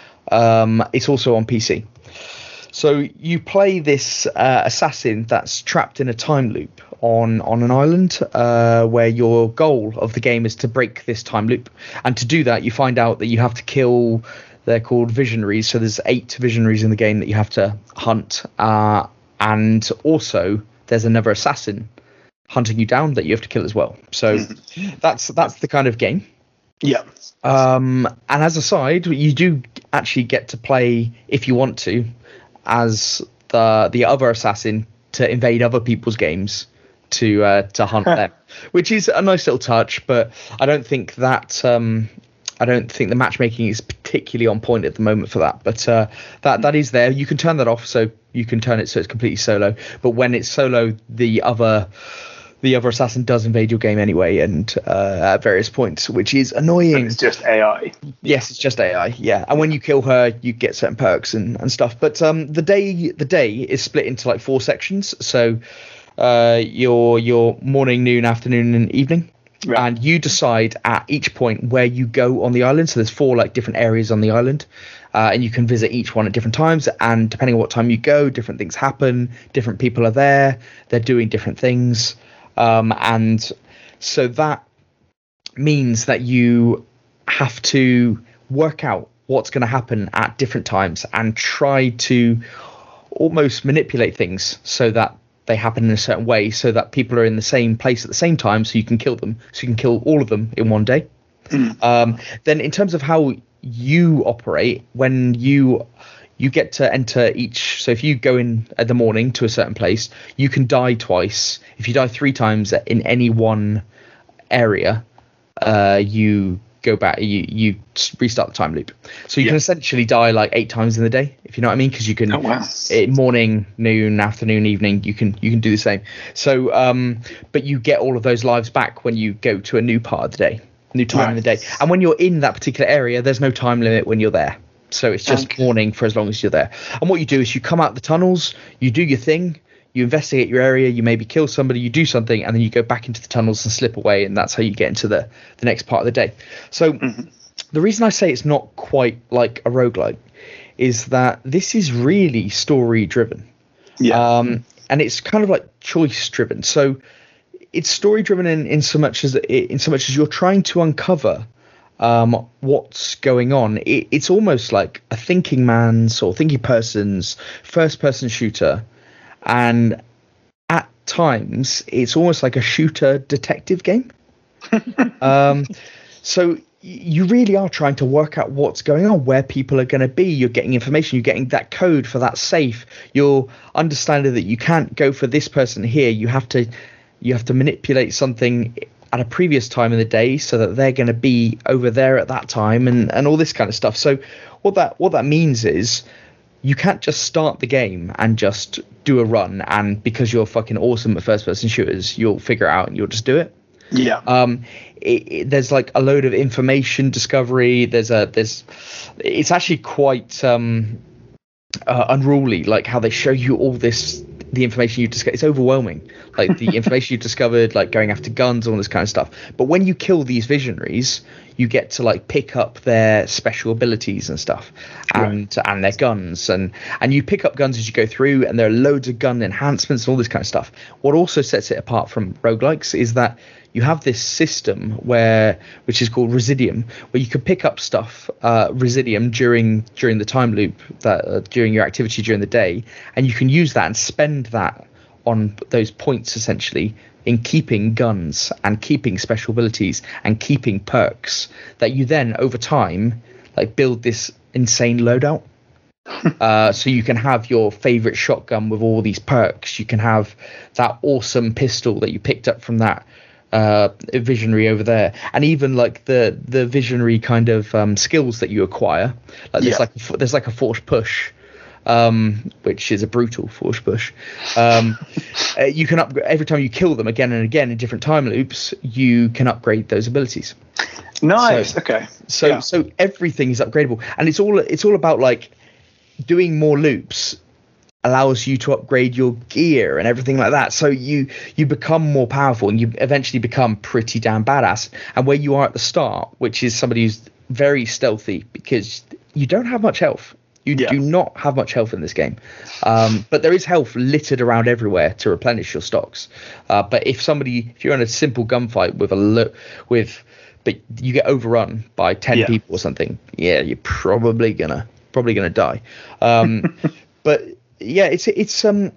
Um, it's also on P C. So you play this uh, assassin that's trapped in a time loop on on an island, uh, where your goal of the game is to break this time loop. And to do that, you find out that you have to kill. They're called visionaries. So there's eight visionaries in the game that you have to hunt. Uh, and also there's another assassin hunting you down that you have to kill as well. So that's that's the kind of game. Yeah. Um, and as a side, you do actually get to play, if you want to, as the the other assassin to invade other people's games to uh, to hunt them, which is a nice little touch. But I don't think that um, I don't think the matchmaking is particularly on point at the moment for that. But uh, that that is there. You can turn that off, so you can turn it so it's completely solo. But when it's solo, the other the other assassin does invade your game anyway, and uh, at various points, which is annoying. It's just A I. Yes, it's just A I. Yeah, and when you kill her, you get certain perks and, and stuff. But um, the day the day is split into like four sections. So uh, your your morning, noon, afternoon, and evening. Right. And you decide at each point where you go on the island. So there's four like different areas on the island, uh, and you can visit each one at different times. And depending on what time you go, different things happen. Different people are there. They're doing different things. Um, and so that means that you have to work out what's going to happen at different times and try to almost manipulate things so that they happen in a certain way, so that people are in the same place at the same time, so you can kill them. So you can kill all of them in one day. Mm. Um, then in terms of how you operate, when you you get to enter each, so if you go in at the morning to a certain place, you can die twice. If you die three times in any one area, uh, you go back, you you restart the time loop. So you Yeah. can essentially die like eight times in the day, if you know what I mean, because you can Oh, wow. eh, morning, noon, afternoon, evening, you can you can do the same. So um, but you get all of those lives back when you go to a new part of the day. new time Right. in the day. And when you're in that particular area, there's no time limit when you're there. So it's just Okay. morning for as long as you're there. And what you do is you come out the tunnels, you do your thing, you investigate your area, you maybe kill somebody, you do something, and then you go back into the tunnels and slip away, and that's how you get into the, the next part of the day. So Mhm. the reason I say it's not quite like a roguelike is that this is really story driven. Yeah. Um, and it's kind of like choice driven. So it's story driven in, in so much as in so much as you're trying to uncover um, what's going on. It, it's almost like a thinking man's or thinking person's first person shooter, and at times it's almost like a shooter detective game. um, so you really are trying to work out what's going on, where people are going to be. You're getting information, you're getting that code for that safe, you're understanding that you can't go for this person here, you have to you have to manipulate something at a previous time in the day so that they're going to be over there at that time, and and all this kind of stuff. So what that what that means is you can't just start the game and just do a run, and because you're fucking awesome at first person shooters, you'll figure it out and you'll just do it. Yeah. Um, it, it, there's like a load of information discovery. There's a there's, it's actually quite um, uh, unruly, like how they show you all this, the information you discover. It's overwhelming, like the information you discovered, like going after guns, all this kind of stuff. But when you kill these visionaries, you get to like pick up their special abilities and stuff, and right. and their guns, and and you pick up guns as you go through, and there are loads of gun enhancements and all this kind of stuff. What also sets it apart from roguelikes is that you have this system where, which is called Residium, where you can pick up stuff, uh, Residium during during the time loop, that uh, during your activity during the day, and you can use that and spend that on those points essentially in keeping guns and keeping special abilities and keeping perks that you then over time like build this insane loadout. Uh, so you can have your favorite shotgun with all these perks. You can have that awesome pistol that you picked up from that uh visionary over there, and even like the the visionary kind of um skills that you acquire, like there's yeah. like a, there's like a force push, um which is a brutal force push. um uh, you can upgrade every time you kill them again and again in different time loops. You can upgrade those abilities. Nice. So, okay so yeah. so everything is upgradable, and it's all it's all about like doing more loops allows you to upgrade your gear and everything like that. So you you become more powerful, and you eventually become pretty damn badass. And where you are at the start, which is somebody who's very stealthy, because you don't have much health. You yeah. do not have much health in this game. Um, but there is health littered around everywhere to replenish your stocks. Uh, but if somebody, if you're in a simple gunfight with a lo- with, but you get overrun by ten yeah. people or something, yeah, you're probably gonna probably gonna die. Um, but yeah, it's it's um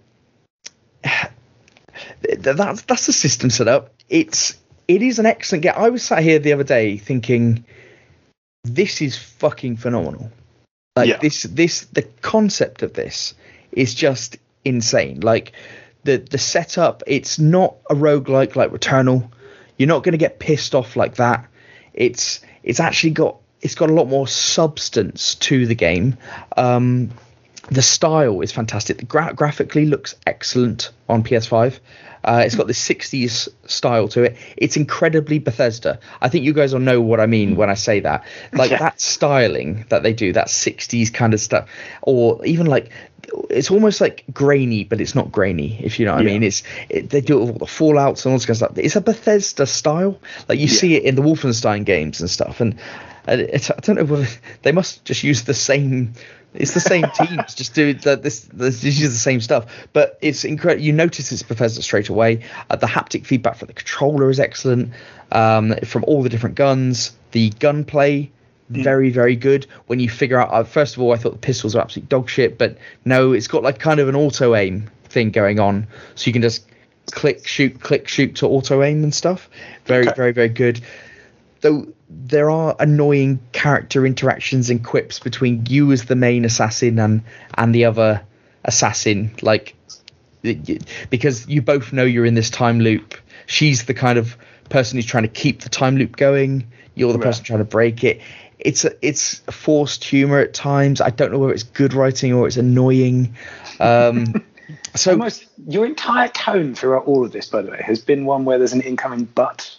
that's that's the system set up. It's it is an excellent game. I was sat here the other day thinking, this is fucking phenomenal. Like yeah. this this the concept of this is just insane. Like the the setup, it's not a roguelike like Returnal. You're not going to get pissed off like that. It's it's actually got it's got a lot more substance to the game. Um The style is fantastic. The gra- graphically looks excellent on P S five. Uh, it's got this sixties style to it. It's incredibly Bethesda. I think you guys will know what I mean when I say that. Like yeah. that styling that they do, that sixties kind of stuff, or even like it's almost like grainy, but it's not grainy, if you know what yeah. I mean. It's it, they do it with all the Fallouts and all this kind of stuff. It's a Bethesda style. Like you yeah. see it in the Wolfenstein games and stuff. And, and it's, I don't know whether they must just use the same. It's the same teams, just do the, this, this, just use the same stuff. But it's incredible. You notice it's Bethesda straight away. Uh, the haptic feedback for the controller is excellent. Um, from all the different guns, the gunplay, mm. very, very good. When you figure out, uh, first of all, I thought the pistols were absolute dog shit, but no, it's got like kind of an auto aim thing going on, so you can just click, shoot, click, shoot to auto aim and stuff. Very, okay. very, very good. Though there are annoying character interactions and quips between you as the main assassin and and the other assassin, like because you both know you're in this time loop. She's the kind of person who's trying to keep the time loop going. You're the right. person trying to break it. It's a, it's forced humor at times. I don't know whether it's good writing or it's annoying. Um, so almost your entire tone throughout all of this, by the way, has been one where there's an incoming but.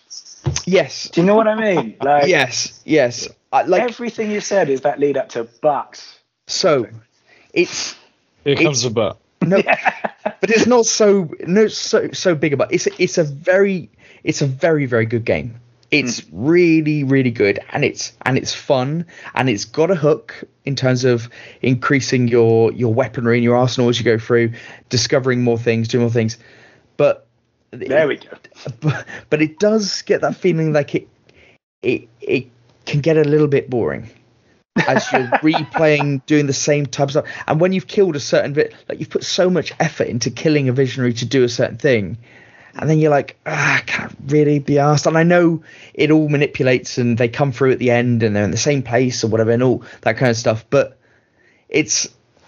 Yes. Do you know what I mean? Like, Yes. Yes. I, like everything you said is that lead up to Bucks. so, it's Here It's- comes the but. no, but it's not so no so so big about. It's a, it's a very it's a very very good game. It's really really good, and it's and it's fun, and it's got a hook in terms of increasing your your weaponry and your arsenal as you go through, discovering more things, doing more things. But There we go. but, but it does get that feeling like it it it can get a little bit boring as you're replaying doing the same type of stuff. And when you've killed a certain bit, like you've put so much effort into killing a visionary to do a certain thing, and then you're like, ah, I can't really be asked. And I know it all manipulates and they come through at the end and they're in the same place or whatever and all that kind of stuff, but it's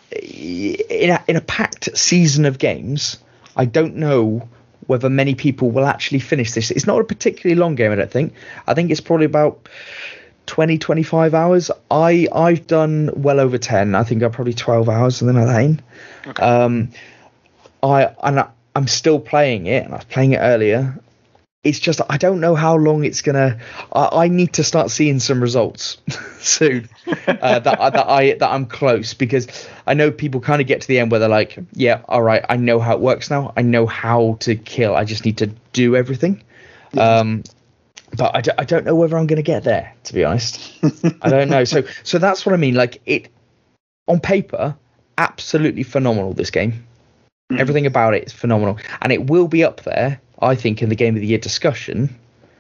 in a, in a packed season of games, I don't know whether many people will actually finish this. It's not a particularly long game, I don't think. I think it's probably about twenty, twenty-five hours. I, I've done well over ten. I think I'm probably twelve hours, something like that. Okay. Um, I, and I, I'm still playing it, and I was playing it earlier. It's just, I don't know how long it's going to... I need to start seeing some results soon uh, that, I- that, I, that I'm close, because I know people kind of get to the end where they're like, yeah, all right, I know how it works now. I know how to kill. I just need to do everything. Um, but I, d- I don't know whether I'm going to get there, to be honest. I don't know. So so that's what I mean. Like, it on paper, absolutely phenomenal, this game. Mhm. Everything about it is phenomenal. And it will be up there, I think, in the Game of the Year discussion.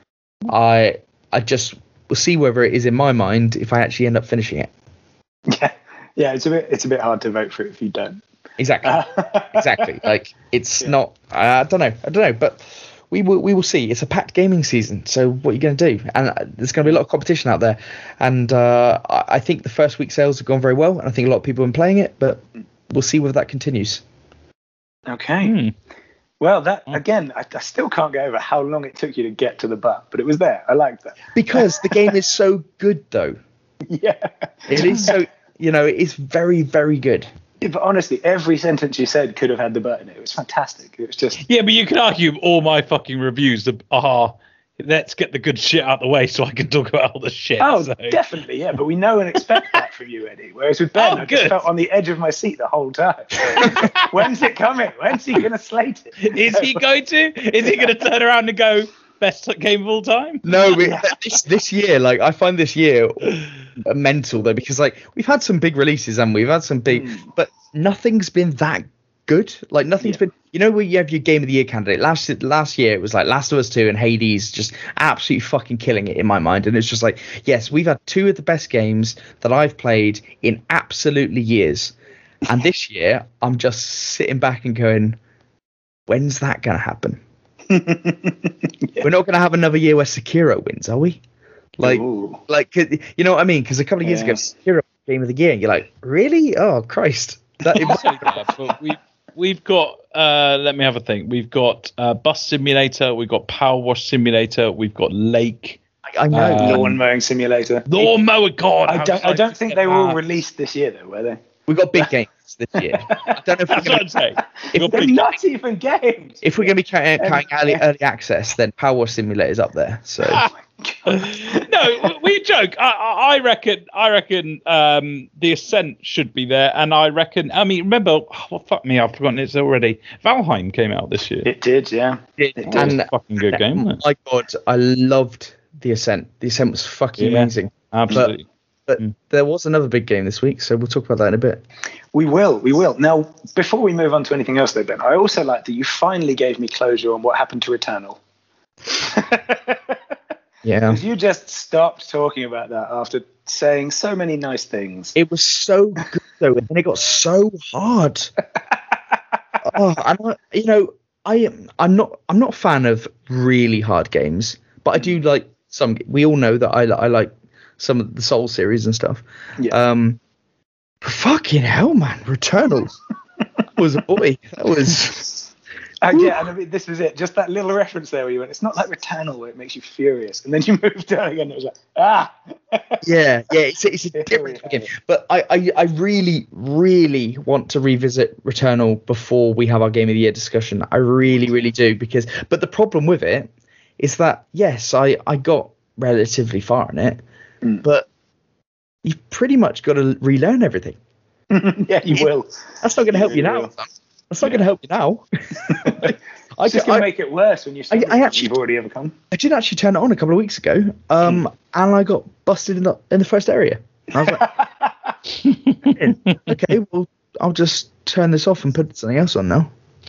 I I just will see whether it is in my mind if I actually end up finishing it. Yeah, yeah. It's a bit. It's a bit hard to vote for it if you don't. Exactly. Exactly. Like, it's Yeah. not... I don't know. I don't know. But we will we will see. It's a packed gaming season. So what are you going to do? And uh, there's going to be a lot of competition out there. And uh, I I think the first week sales have gone very well. And I think a lot of people have been playing it. But we'll see whether that continues. Okay. Hmm. Well, that again, I, I still can't get over how long it took you to get to the butt, but it was there. I liked that. Because the game is so good, though. Yeah. It is so... You know, it is very, very good. Yeah, but honestly, every sentence you said could have had the butt in it. It was fantastic. It was just. Yeah, but you can argue all my fucking reviews are, let's get the good shit out the way so I can talk about all the shit. Oh, so. definitely, yeah. But we know and expect that from you, Eddie. Whereas with Ben, Oh, I just good. felt on the edge of my seat the whole time. When's it coming? When's he going to slate it? Is he going to? Is he going to turn around and go, best game of all time? No, but this this year, like, I find this year mental, though, because, like, we've had some big releases and we've had some big, Mm. but nothing's been that good. Like, nothing's Yeah. been, you know, where you have your Game of the Year candidate. Last last year, it was like Last of Us two and Hades just absolutely fucking killing it in my mind. And it's just like, yes, we've had two of the best games that I've played in absolutely years. And this year, I'm just sitting back and going, when's that going to happen? We're not going to have another year where Sekiro wins, are we? Like, Ooh. like, 'cause- you know what I mean? Because a couple of years Yes. ago, Sekiro was Game of the Year, and you're like, really? Oh, Christ. That, it, So, yeah, but we, we've got, uh, let me have a think. We've got uh, Bus Simulator, we've got Power Wash Simulator, we've got Lake. I know. Um, Lawn mowing simulator. Lawnmower, God. I how don't. I excited don't to think get they were all that. released this year, though, were they? We've got big games this year. I don't know if we're That's what going I'm saying. If We've got They're big- not even games. if we're going to be counting, counting Um, early, early access, then Power Wash Simulator is up there. So no, we joke. I, I I reckon. I reckon um, the Ascent should be there, and I reckon. I mean, remember? Oh, well, fuck me, I've forgotten it's already. Valheim came out this year. It did, yeah. It That did. was and- a fucking good game. Wasn't it? my God, I loved the Ascent. The Ascent was fucking Yeah. amazing. Absolutely. But Mm. there was another big game this week, so we'll talk about that in a bit. We will, we will. Now, before we move on to anything else, though, Ben, I also like that you finally gave me closure on what happened to Eternal. Yeah. Because you just stopped talking about that after saying so many nice things. It was so good though, and then it got so hard. Oh, and I, you know, I am. I'm not. I'm not a fan of really hard games, but I do like some. We all know that I, li- I like some of the Soul series and stuff. Yeah. Um, but fucking hell, man, Returnal that was a boy. That was. Uh, yeah, and I mean, this was it. Just that little reference there where you went, it's not like Returnal where it makes you furious. And then you moved on again and it was like, ah. Yeah, yeah, it's, it's a different Yeah. game. But I, I, I really, really want to revisit Returnal before we have our Game of the Year discussion. I really, really do. Because, but the problem with it is that yes, I I got relatively far in it, Mm. but you've pretty much got to relearn everything. Yeah, you will. That's not going to help You you really now. will. That's not Yeah. going to help you now. I, It's just I, going to make it worse when you I- start I actually- you've already overcome. I did actually turn it on a couple of weeks ago, um, and I got busted in the in the first area. I was like, okay, well, I'll just turn this off and put something else on now.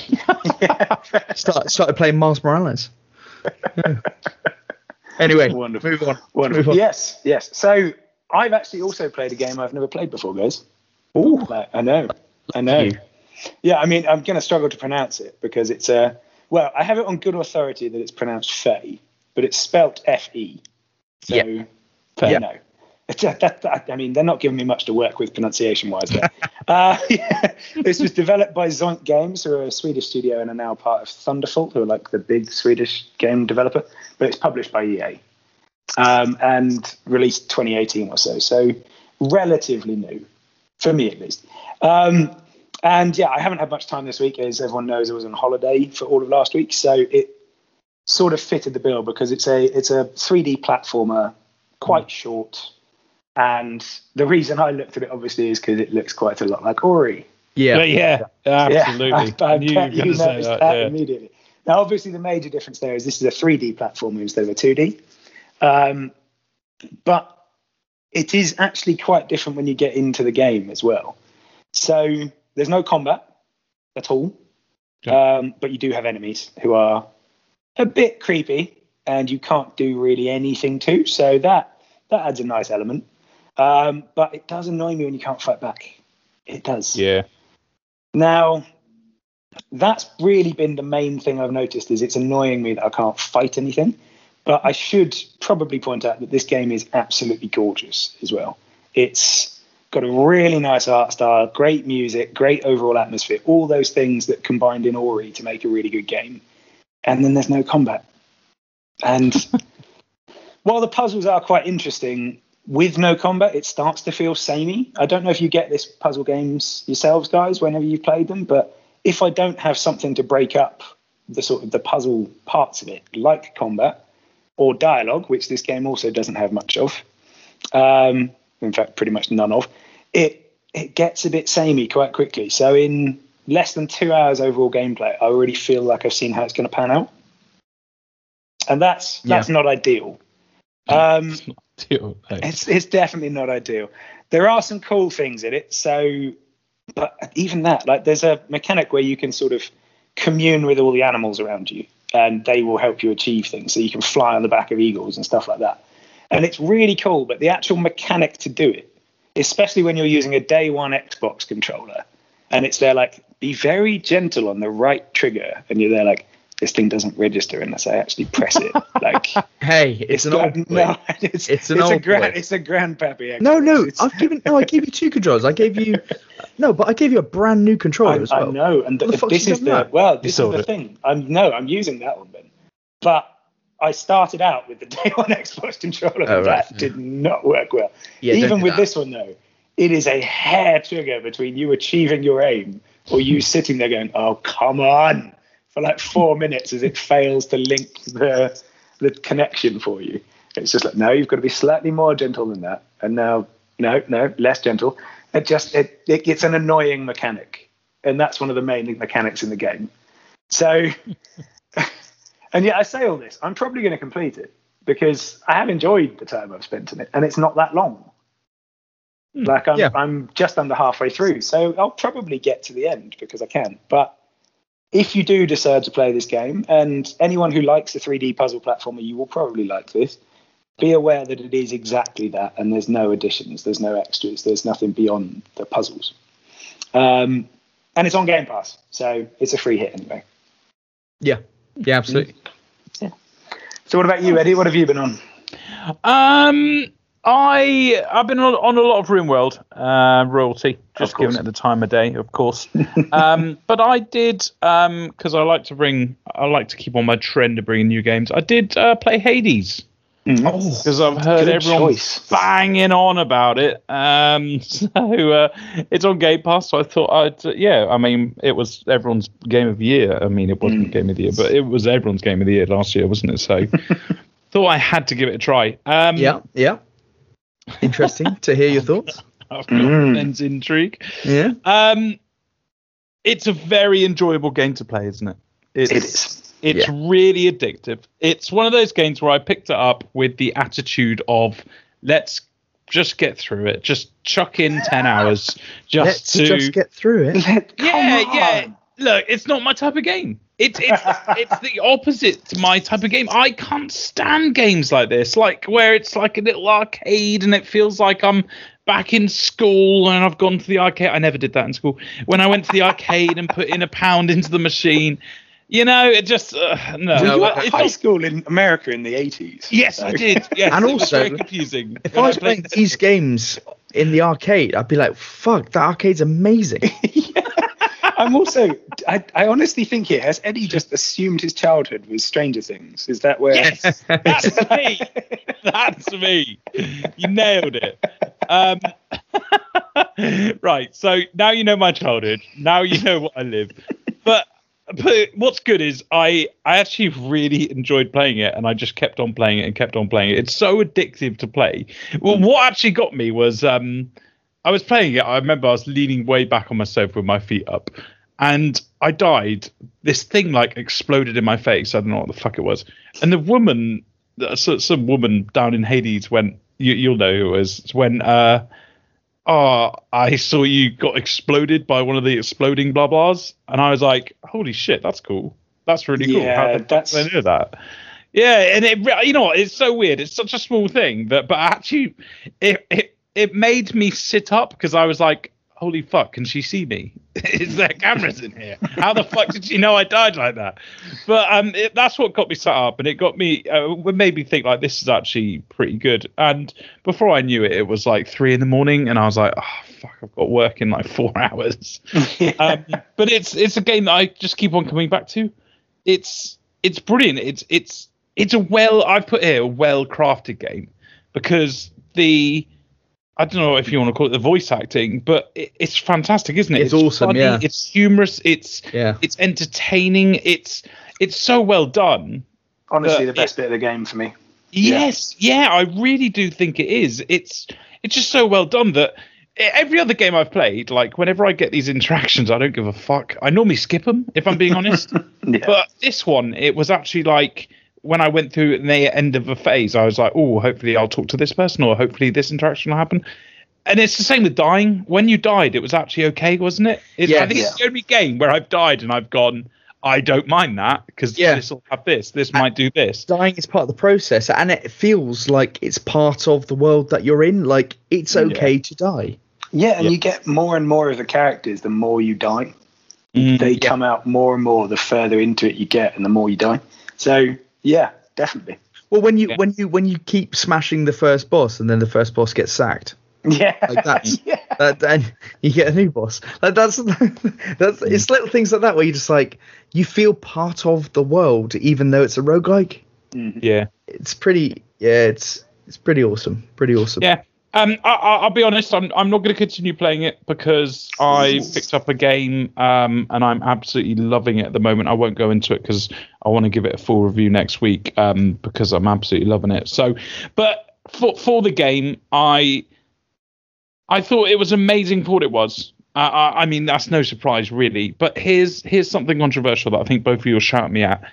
Yeah. Start, started playing Miles Morales. Yeah. Anyway, Wonderful. move on. Wonderful. Move on. Yes, yes. So I've actually also played a game I've never played before, guys. Ooh, Like, I know. I know. you. Yeah, I mean, I'm going to struggle to pronounce it because it's a. Uh, well, I have it on good authority that it's pronounced Fe, but it's spelt F E. So, Yeah. fair Yeah. no. It's, uh, that, that, I mean, they're not giving me much to work with pronunciation-wise there. uh, yeah. This was developed by Zoink Games, who are a Swedish studio and are now part of Thunderful, who are like the big Swedish game developer. But it's published by E A um, and released twenty eighteen or so. So relatively new, for me at least. Um, and yeah, I haven't had much time this week. As everyone knows, I was on holiday for all of last week. So it sort of fitted the bill because it's a it's a three D platformer, quite short. And the reason I looked at it, obviously, is because it looks quite a lot like Ori. Yeah. yeah, absolutely. Yeah, I, I knew you bet were you going to say noticed that. that yeah. immediately. Now, obviously, the major difference there is this is a three D platformer instead of a two D. Um, but it is actually quite different when you get into the game as well. So there's no combat at all. Yeah. Um, but you do have enemies who are a bit creepy and you can't do really anything to. So that, that adds a nice element. Um, but it does annoy me when you can't fight back. It does. Yeah. Now, that's really been the main thing I've noticed is it's annoying me that I can't fight anything. But I should probably point out that this game is absolutely gorgeous as well. It's got a really nice art style, great music, great overall atmosphere, all those things that combined in Ori to make a really good game. And then there's no combat. And while the puzzles are quite interesting, with no combat, it starts to feel samey. I don't know if you get this puzzle games yourselves, guys, whenever you've played them, but if I don't have something to break up the sort of the puzzle parts of it, like combat or dialogue, which this game also doesn't have much of, um, in fact, pretty much none of, it it gets a bit samey quite quickly. So in less than two hours overall gameplay, I already feel like I've seen how it's going to pan out, and that's that's Yeah. not ideal. Um, Deal, no. It's it's definitely not ideal. There are some cool things in it. So, but even that, like, there's a mechanic where you can sort of commune with all the animals around you, and they will help you achieve things. So you can fly on the back of eagles and stuff like that. And it's really cool. But the actual mechanic to do it, especially when you're using a day one Xbox controller, and it's there like, be very gentle on the right trigger, and you're there like, this thing doesn't register unless I actually press it. Like, Hey, it's, an got- old boy. no, it's, It's an it's a old grand, boy. it's a grandpappy. Xbox. No, no, It's- I've given no, I gave you two controllers. I gave you no, but I gave you a brand new controller I, as well. I know, and What the th- fuck's this you is the done that? well, this is sold the it. thing. I'm no, I'm using that one, Ben. But I started out with the day one Xbox controller. Oh, and right. That did not work well. Yeah, don't Even do with that. this one though, it is a hair trigger between you achieving your aim or you sitting there going, "Oh, come on," for like four minutes as it fails to link the the connection for you. It's just like, no, you've got to be slightly more gentle than that. And now, no, no, less gentle. It just it, it gets an annoying mechanic, and that's one of the main mechanics in the game. So, and yet I say all this, I'm probably going to complete it because I have enjoyed the time I've spent in it, and it's not that long. Like I'm, Yeah. I'm just under halfway through, so I'll probably get to the end because I can. But if you do decide to play this game, and anyone who likes a three D puzzle platformer, you will probably like this. Be aware that it is exactly that, and there's no additions, there's no extras, there's nothing beyond the puzzles. Um, and it's on Game Pass, so it's a free hit anyway. Yeah, yeah, absolutely. So what about you, Eddie? What have you been on? Um, I I've been on, on a lot of RuneWorld uh, royalty, just Of course. given it the time of day, of course. um, but I did um because I like to bring I like to keep on my trend of bringing new games. I did uh, play Hades. because I've heard Good everyone choice. banging on about it. Um, so uh, it's on Game Pass. So I thought I'd, uh, yeah. I mean, it was everyone's game of the year. I mean, it wasn't Mm. game of the year, but it was everyone's game of the year last year, wasn't it? So thought I had to give it a try. Um, Yeah, yeah. Interesting to hear your thoughts. I've got Mm. Ben's intrigue. Yeah. Um, it's a very enjoyable game to play, isn't it? It's, It is. It's Yeah. really addictive. It's one of those games where I picked it up with the attitude of let's just get through it. Just chuck in ten hours just Let's to just get through it. Let- come yeah, on. yeah. Look, it's not my type of game. It's it's it's the opposite to my type of game. I can't stand games like this, like where it's like a little arcade and it feels like I'm back in school and I've gone to the arcade. I never did that in school. When I went to the arcade and put in a pound into the machine, you know, it just uh, no. Were you Uh, at it's high not- school in America in the eighties? yes, I did. Yes, And it was also, very confusing. If when I was played playing these games in the arcade, I'd be like, fuck, that arcade's amazing. I'm also, I, I honestly think here, has Eddie just assumed his childhood was Stranger Things? Is that where? Yes, that's me. That's me. You nailed it. Um, right. So now you know my childhood. Now you know what I live. But but what's good is I I actually really enjoyed playing it, and I just kept on playing it and kept on playing it. It's so addictive to play. Well, what actually got me was um I was playing it. I remember I was leaning way back on my sofa with my feet up, and I died. This thing like exploded in my face. I don't know what the fuck it was. And the woman, so- some woman down in Hades went, you, you'll know who it was, it's when, uh, oh, I saw you got exploded by one of the exploding blah blahs. And I was like, holy shit, that's cool. That's really cool. Yeah, How the fuck that's- did I know that? Yeah, and it, re- you know what? It's so weird. It's such a small thing that, but actually, it it, it made me sit up because I was like, holy fuck, can she see me? Is there cameras in here? How the fuck did she know I died like that? But um, it, that's what got me set up, and it got me, uh, it made me think like this is actually pretty good. And before I knew it, it was like three in the morning, and I was like, oh fuck, I've got work in like four hours. um, but it's it's a game that I just keep on coming back to. It's it's brilliant. It's it's it's a well, I put here a well crafted game because the. I don't know if you want to call it the voice acting, but it, it's fantastic, isn't it? It's awesome, funny, yeah. It's humorous. It's Yeah. it's entertaining. It's it's so well done. Honestly, Uh, the best bit of the game for me. Yes, yeah, I really do think it is. It's it's just so well done that every other game I've played, like whenever I get these interactions, I don't give a fuck. I normally skip them, if I'm being honest. Yeah. But this one, it was actually like when I went through the end of a phase, I was like, oh, hopefully I'll talk to this person or hopefully this interaction will happen. And it's the same with dying. When you died, it was actually okay, wasn't it? It's, Yeah. I think it's the only game where I've died and I've gone, I don't mind that because Yeah. this will have this. This might do this. Dying is part of the process, and it feels like it's part of the world that you're in. Like, it's okay to die. Yeah, and Yeah. you get more and more of the characters the more you die. Mm, They yeah. come out more and more the further into it you get and the more you die. So, yeah, definitely. Well, when you Yeah. when you when you keep smashing the first boss, and then the first boss gets sacked, Yeah. like that's yeah. that, then you get a new boss. Like that's that's it's little things like that where you just like you feel part of the world, even though it's a roguelike. Yeah. It's pretty, yeah, it's it's pretty awesome, pretty awesome. Yeah. Um, I, I- I'll be honest. I'm I'm not going to continue playing it because I picked up a game, um, and I'm absolutely loving it at the moment. I won't go into it because I want to give it a full review next week, um, because I'm absolutely loving it. So, but for for the game, I I thought it was amazing for what it was. Uh, I, I mean, that's no surprise really. But here's here's something controversial that I think both of you will shout at me at.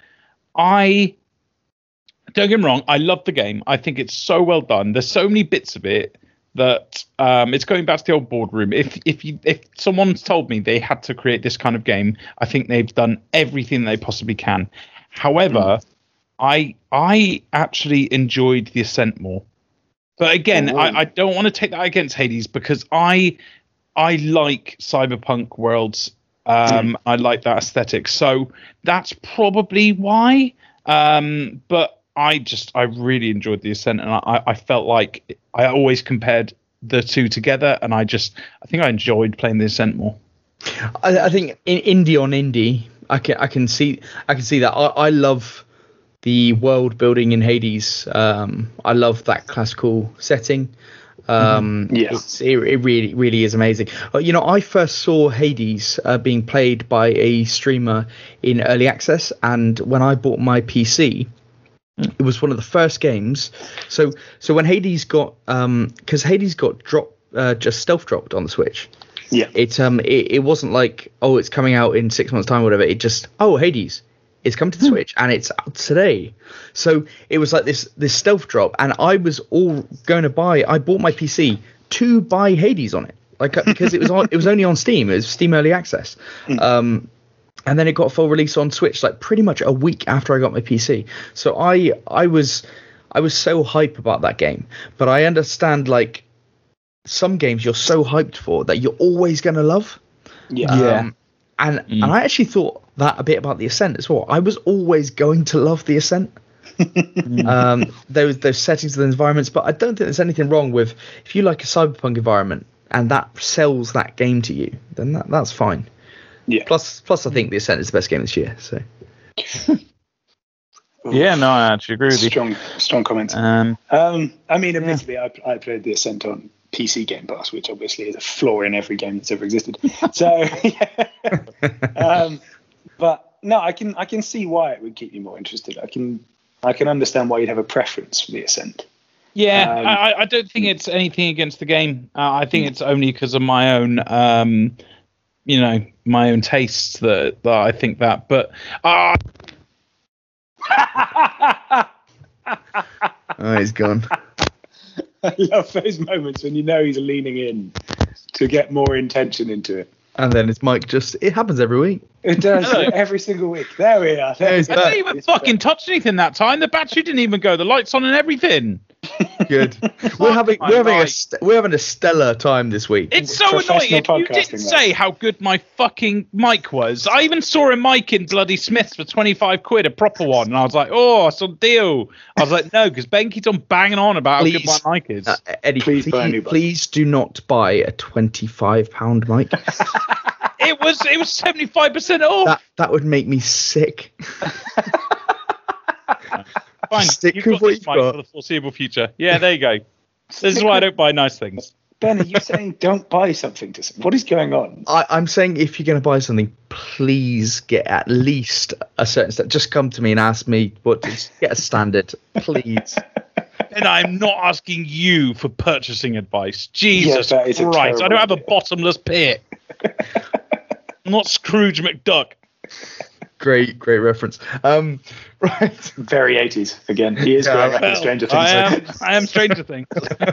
I. Don't get me wrong, I love the game. I think it's so well done. There's so many bits of it that um, it's going back to the old boardroom. If if you if someone's told me they had to create this kind of game, I think they've done everything they possibly can. However, mm. I I actually enjoyed the Ascent more. But again, I, I don't want to take that against Hades because I I like cyberpunk worlds. Um, mm. I like that aesthetic. So that's probably why. Um, but I just, I really enjoyed the Ascent, and I, I felt like I always compared the two together, and I just, I think I enjoyed playing the Ascent more. I, I think in indie on indie, I can, I can see, I can see that. I, I love the world building in Hades. Um, I love that classical setting. Um, mm-hmm. yeah. it's, it, it really, really is amazing. Uh, you know, I first saw Hades uh, being played by a streamer in early access, and when I bought my P C, it was one of the first games. So, so when Hades got, um, because Hades got dropped, uh, just stealth dropped on the Switch. Yeah. It um, it, it wasn't like, oh, it's coming out in six months' time or whatever. It just, oh, Hades. It's come to the Switch and it's out today. So it was like this this stealth drop, and I was all going to buy. I bought my P C to buy Hades on it, like because it was on. It was only on Steam. It was Steam Early Access, um, and then it got full release on Switch like pretty much a week after I got my P C. So I I was I was so hype about that game, but I understand like some games you're so hyped for that you're always going to love. Yeah. Um, Yeah. And Mm. and I actually thought that a bit about the Ascent as well. I was always going to love the Ascent. um, those those settings, those environments, but I don't think there's anything wrong with if you like a cyberpunk environment and that sells that game to you, then that, that's fine. Yeah. Plus plus I think the Ascent is the best game this year. So Yeah, no, I actually agree with you. Strong, strong comments. Um, Um, I mean, admittedly, I, I played the Ascent on P C Game Pass, which obviously is a flaw in every game that's ever existed. So, yeah. um, but no, I can I can see why it would keep you more interested. I can I can understand why you'd have a preference for the Ascent. Yeah, Um, I, I don't think it's anything against the game. Uh, I think it's only because of my own, um, you know, my own tastes that, that I think that. But uh, oh, he's gone. I love those moments when you know he's leaning in to get more intention into it. And then his mic just it happens every week. It does Hello. every single week. There we are. There There's we I go. that. didn't even It's fucking back. touch anything that time. The battery didn't even go. The lights on and everything. Good. We're having my we're having a life. st- we're having a stellar time this week. It's so Professional annoying. If you podcasting, didn't that. say how good my fucking mic was, I even saw a mic in bloody Smith's for twenty-five quid, a proper one, and I was like, oh, it's a deal. I was like, no, because Ben keeps on banging on about how Please. good my mic is. Uh, Eddie, Please please, buy a new please, mic. do not buy a twenty-five pound mic. It was it was seventy-five percent off. that that would make me sick. Fine, stick you've with got what this you've mic got. for the foreseeable future. Yeah, there you go. This is why I don't buy nice things. Ben, are you saying don't buy something to? What is going on? I, I'm saying if you're going to buy something, please get at least a certain step. Just come to me and ask me what. Just get a standard, please. And I'm not asking you for purchasing advice. Jesus that is a Christ. I terrible don't have a idea. bottomless pit. I'm not Scrooge McDuck. Great, great reference. Um, right. Very eighties again. He is Yeah, growing up Well, in Stranger I Things. am, I am Stranger Things.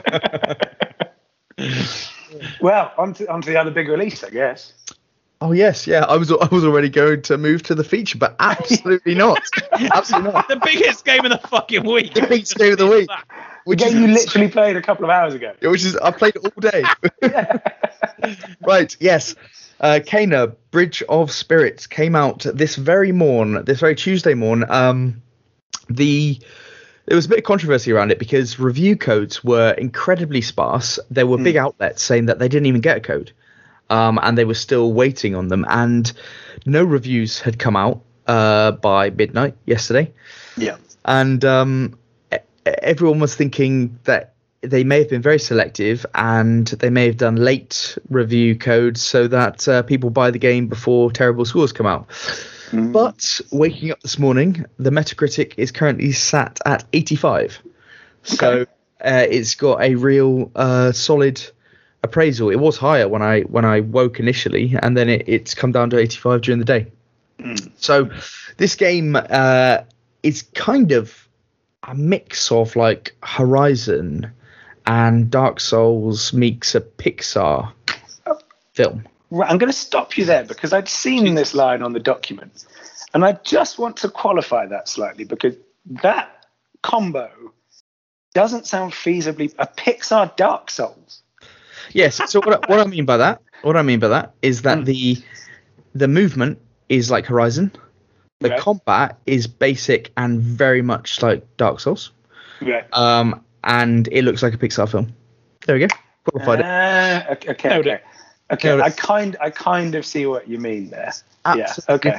Well, on to, on to the other big release, I guess. Oh yes, yeah. I was I was already going to move to the feature, but absolutely not. Absolutely not. The biggest game of the fucking week. The biggest game of the week. The Which game is you literally played a couple of hours ago. which is I played it all day. Right, yes. Uh, Kana, Bridge of Spirits came out this very morn, this very Tuesday morn. Um, the there was a bit of controversy around it because review codes were incredibly sparse. There were big outlets saying that they didn't even get a code, um, and they were still waiting on them. And no reviews had come out uh, by midnight yesterday. Yeah. And um, e- everyone was thinking that they may have been very selective and they may have done late review codes so that uh, people buy the game before terrible scores come out. Mm. But waking up this morning, the Metacritic is currently sat at eighty-five. So uh, it's got a real uh, solid appraisal. It was higher when I when I woke initially, and then it, it's come down to eighty-five during the day. Mm. So this game uh, is kind of a mix of like Horizon and Dark Souls meets a Pixar film. Right, I'm going to stop you there because I'd seen this line on the document, and I just want to qualify that slightly because that combo doesn't sound feasibly a Pixar Dark Souls. Yes. So what, I- what I mean by that, what I mean by that is that Mm. the the movement is like Horizon. The Okay. combat is basic and very much like Dark Souls. Right. Um, and it looks like a Pixar film. There we go. Qualified it. Uh, okay. Okay. Nailed Okay. it. Okay, Nailed it. I kind I kind of see what you mean there. Absolutely. Yeah. Okay.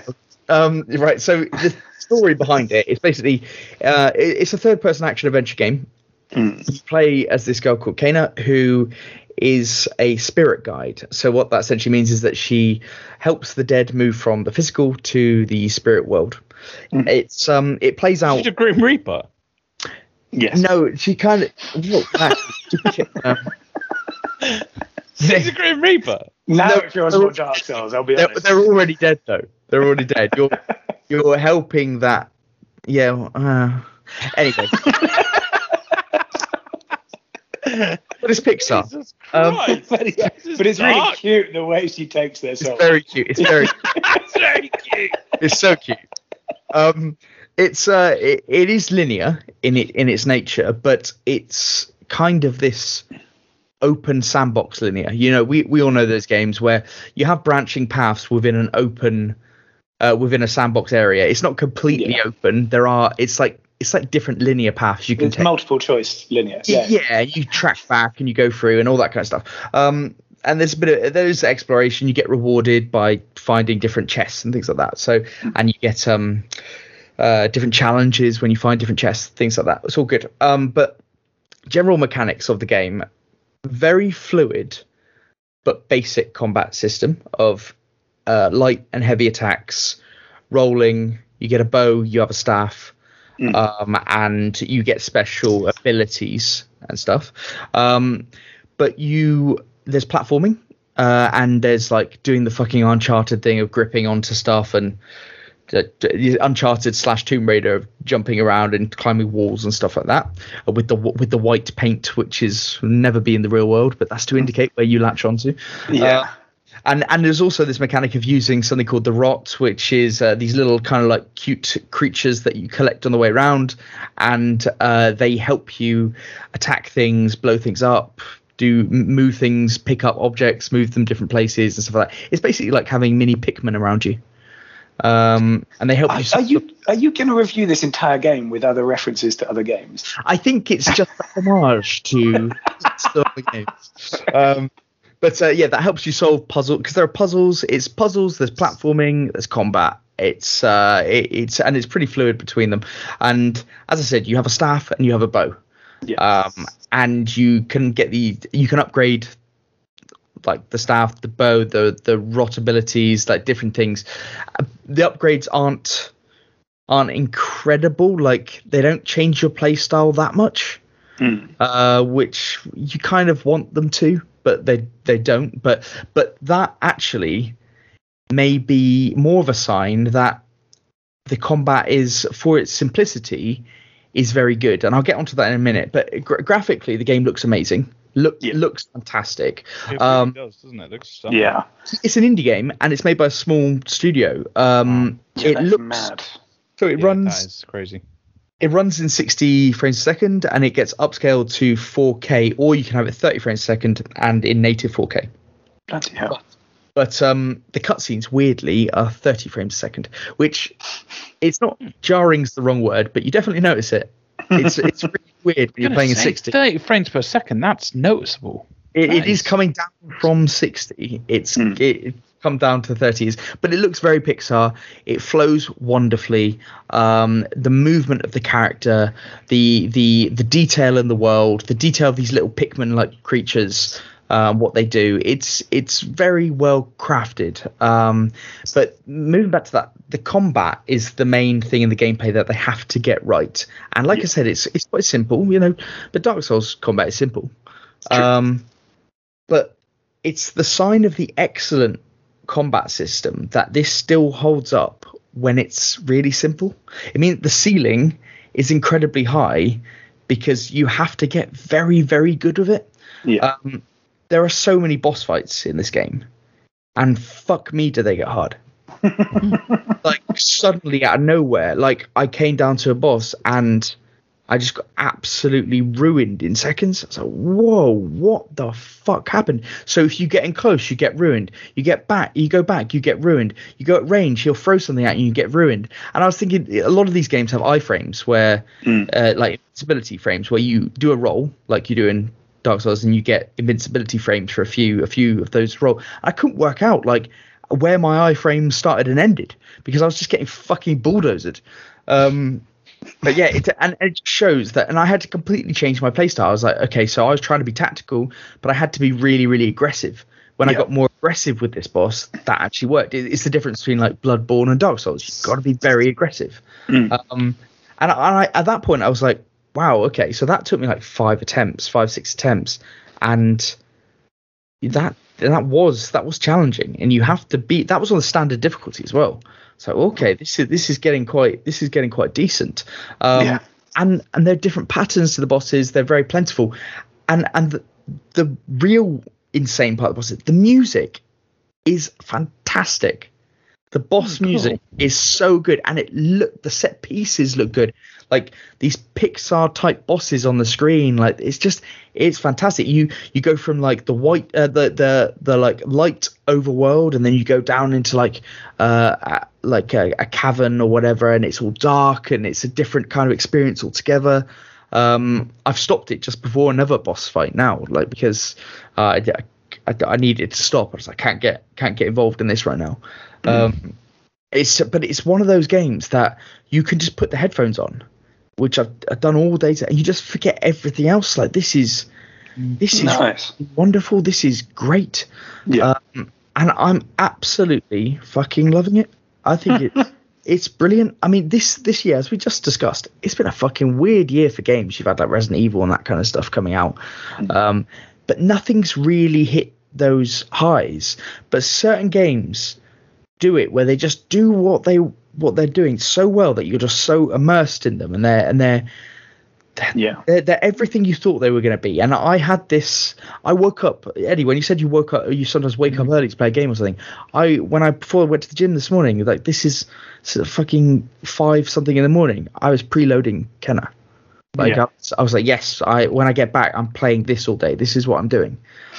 Um, right. So the story behind it is basically uh, it- it's a third-person action adventure game. Mm. You play as this girl called Kana, who is a spirit guide. So what that essentially means is that she helps the dead move from the physical to the spirit world. Mm. It's um, it plays out. She's a Grim Reaper. Yes. No, she kind of. Well, actually, um, She's a Grim Reaper. Now, No, if you're on more Dark Souls, I'll be they're, honest. they're already dead though. They're already dead. You're you're helping that. Yeah. Uh, anyway. But it's Pixar. Jesus Um, Christ. but, it's, This is but it's really dark. cute the way she takes their It's soul. very cute. It's very. That's very cute. It's so cute. Um, it's uh, it, it is linear in it in its nature, but it's kind of this open sandbox linear. You know, we we all know those games where you have branching paths within an open, uh, within a sandbox area. It's not completely Yeah. open. There are. It's like it's like different linear paths you can It's take. multiple choice linear. Yeah. Yeah. you track back and you go through and all that kind of stuff. Um, and there's a bit of there's exploration. You get rewarded by finding different chests and things like that. So, and you get um, uh, different challenges when you find different chests, things like that. It's all good. Um, but general mechanics of the game, very fluid, but basic combat system of uh, light and heavy attacks, rolling. You get a bow. You have a staff. Mm. Um, and you get special abilities and stuff. Um, but you there's platforming, uh, and there's like doing the fucking Uncharted thing of gripping onto stuff, and uh, the Uncharted slash Tomb Raider of jumping around and climbing walls and stuff like that, uh, with the with the white paint, which is never be in the real world, but that's to indicate where you latch onto. Yeah. Uh, And and there's also this mechanic of using something called the rot, which is uh, these little kind of like cute creatures that you collect on the way around, and uh, they help you attack things, blow things up, do move things, pick up objects, move them different places and stuff like that. It's basically like having mini Pikmin around you, um, and they help Are, you. are you are you going to review this entire game with other references to other games? I think it's just a homage to some other games. Um, But uh, yeah, that helps you solve puzzles because there are puzzles. It's puzzles. There's platforming. There's combat. It's uh, it, it's and it's pretty fluid between them. And as I said, you have a staff and you have a bow. Yeah. Um, and you can get the you can upgrade like the staff, the bow, the the rot abilities, like different things. Uh, the upgrades aren't aren't incredible. Like they don't change your play style that much, Mm. uh, which you kind of want them to. But they they don't. But but that actually may be more of a sign that the combat is, for its simplicity, is very good. And I'll get onto that in a minute. But gra- graphically, the game looks amazing. Look Yeah. looks fantastic. It really Um, does, doesn't it? It looks stunning. Yeah. It's an indie game and it's made by a small studio. Um, Yeah, it that's looks mad. so it Yeah, runs. That is crazy. It runs in sixty frames a second, and it gets upscaled to four K, or you can have it thirty frames a second and in native four K. Bloody hell. But um, the cutscenes, weirdly, are thirty frames a second, which it's not jarring's the wrong word, but you definitely notice it. It's it's really weird when you're Gonna playing in say, sixty. thirty frames per second. That's noticeable. It, it Nice. is coming down from sixty. It's Mm. it, it come down to thirties, but it looks very Pixar. It flows wonderfully. Um, the movement of the character, the the the detail in the world, the detail of these little Pikmin-like creatures, um, what they do. It's it's very well crafted. Um, but moving back to that, the combat is the main thing in the gameplay that they have to get right. And like I said, it's it's quite simple, you know. But Dark Souls combat is simple. Um, but it's the sign of the excellent combat system that this still holds up when it's really simple. I mean, the ceiling is incredibly high because you have to get very, very good with it. Yeah. Um, there are so many boss fights in this game, and fuck me, do they get hard. Like, suddenly out of nowhere, like, I came down to a boss and I just got absolutely ruined in seconds. I was like, whoa, what the fuck happened? So if you get in close, you get ruined. You get back, you go back, you get ruined. You go at range, he'll throw something at you, you get ruined. And I was thinking, a lot of these games have iframes where, Mm. uh, like invincibility frames, where you do a roll like you do in Dark Souls, and you get invincibility frames for a few, a few of those roll. I couldn't work out, like, where my iframe started and ended because I was just getting fucking bulldozered. Um, but yeah, it, and it shows that, and I had to completely change my playstyle. I was like, okay, so I was trying to be tactical, but I had to be really, really aggressive. When yeah. I got more aggressive with this boss, that actually worked. It, it's the difference between like Bloodborne and Dark Souls. You've got to be very aggressive. Mm. Um, and, I, and I, at that point, I was like, wow, okay, so that took me like five attempts, five, six attempts, and that that was that was challenging. And you have to beat. That was on the standard difficulty as well. So okay, this is this is getting quite this is getting quite decent. Um, yeah. And and there are different patterns to the bosses. They're very plentiful, and and the, the real insane part of the boss is the music is fantastic. The boss oh, music cool. is so good, and it look the set pieces look good. Like these Pixar type bosses on the screen, like it's just it's fantastic. You you go from like the white uh, the the the like light overworld, and then you go down into like uh a, like a, a cavern or whatever, and it's all dark and it's a different kind of experience altogether. Um, I've stopped it just before another boss fight now, like because uh, I, I, I needed to stop. I was like, I can't get can't get involved in this right now. Um, it's but it's one of those games that you can just put the headphones on, which I've, I've done all day, and you just forget everything else. Like this is this is nice. Wonderful. This is great. Yeah, um, and I'm absolutely fucking loving it. I think it it's brilliant. I mean, this this year, as we just discussed, it's been a fucking weird year for games. You've had like Resident Evil and that kind of stuff coming out, um, but nothing's really hit those highs. But certain games do it where they just do what they what they're doing so well that you're just so immersed in them, and they're and they're they're, yeah they're, they're everything you thought they were going to be. And I had this I woke up, Eddie, when you said you woke up, you sometimes wake mm-hmm. up early to play a game or something. I when I before I went to the gym this morning, like this is sort of fucking five something in the morning, I was preloading Kenna. Like yeah. I, was, I was like, yes, I when I get back, I'm playing this all day. This is what I'm doing.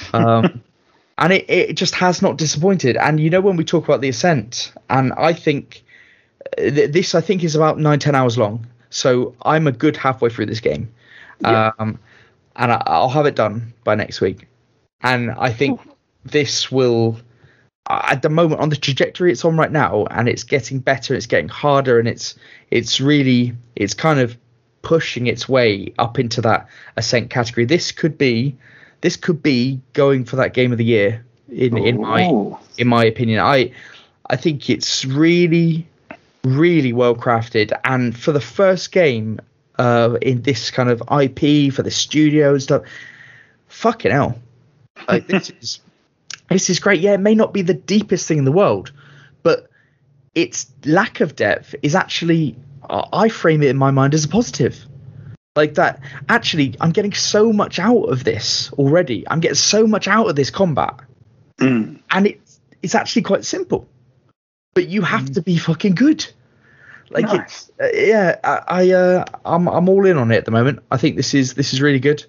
Um And it, it just has not disappointed. And you know, when we talk about the Ascent, and I think th- this, I think, is about nine, ten hours long. So I'm a good halfway through this game. Yeah. Um, and I, I'll have it done by next week. And I think Ooh. this will, at the moment, on the trajectory it's on right now, and it's getting better, it's getting harder, and it's it's really, it's kind of pushing its way up into that Ascent category. This could be... This could be going for that game of the year in, in my in my opinion. I I think it's really, really well crafted, and for the first game uh, in this kind of I P for the studio and stuff, fucking hell, like this is this is great. Yeah, it may not be the deepest thing in the world, but its lack of depth is actually, I frame it in my mind as a positive. Like that, actually, I'm getting so much out of this already. I'm getting so much out of this combat, mm. and it's it's actually quite simple. But you have mm. to be fucking good. Like, nice. it's, uh, yeah, I, I uh, I'm I'm all in on it at the moment. I think this is this is really good.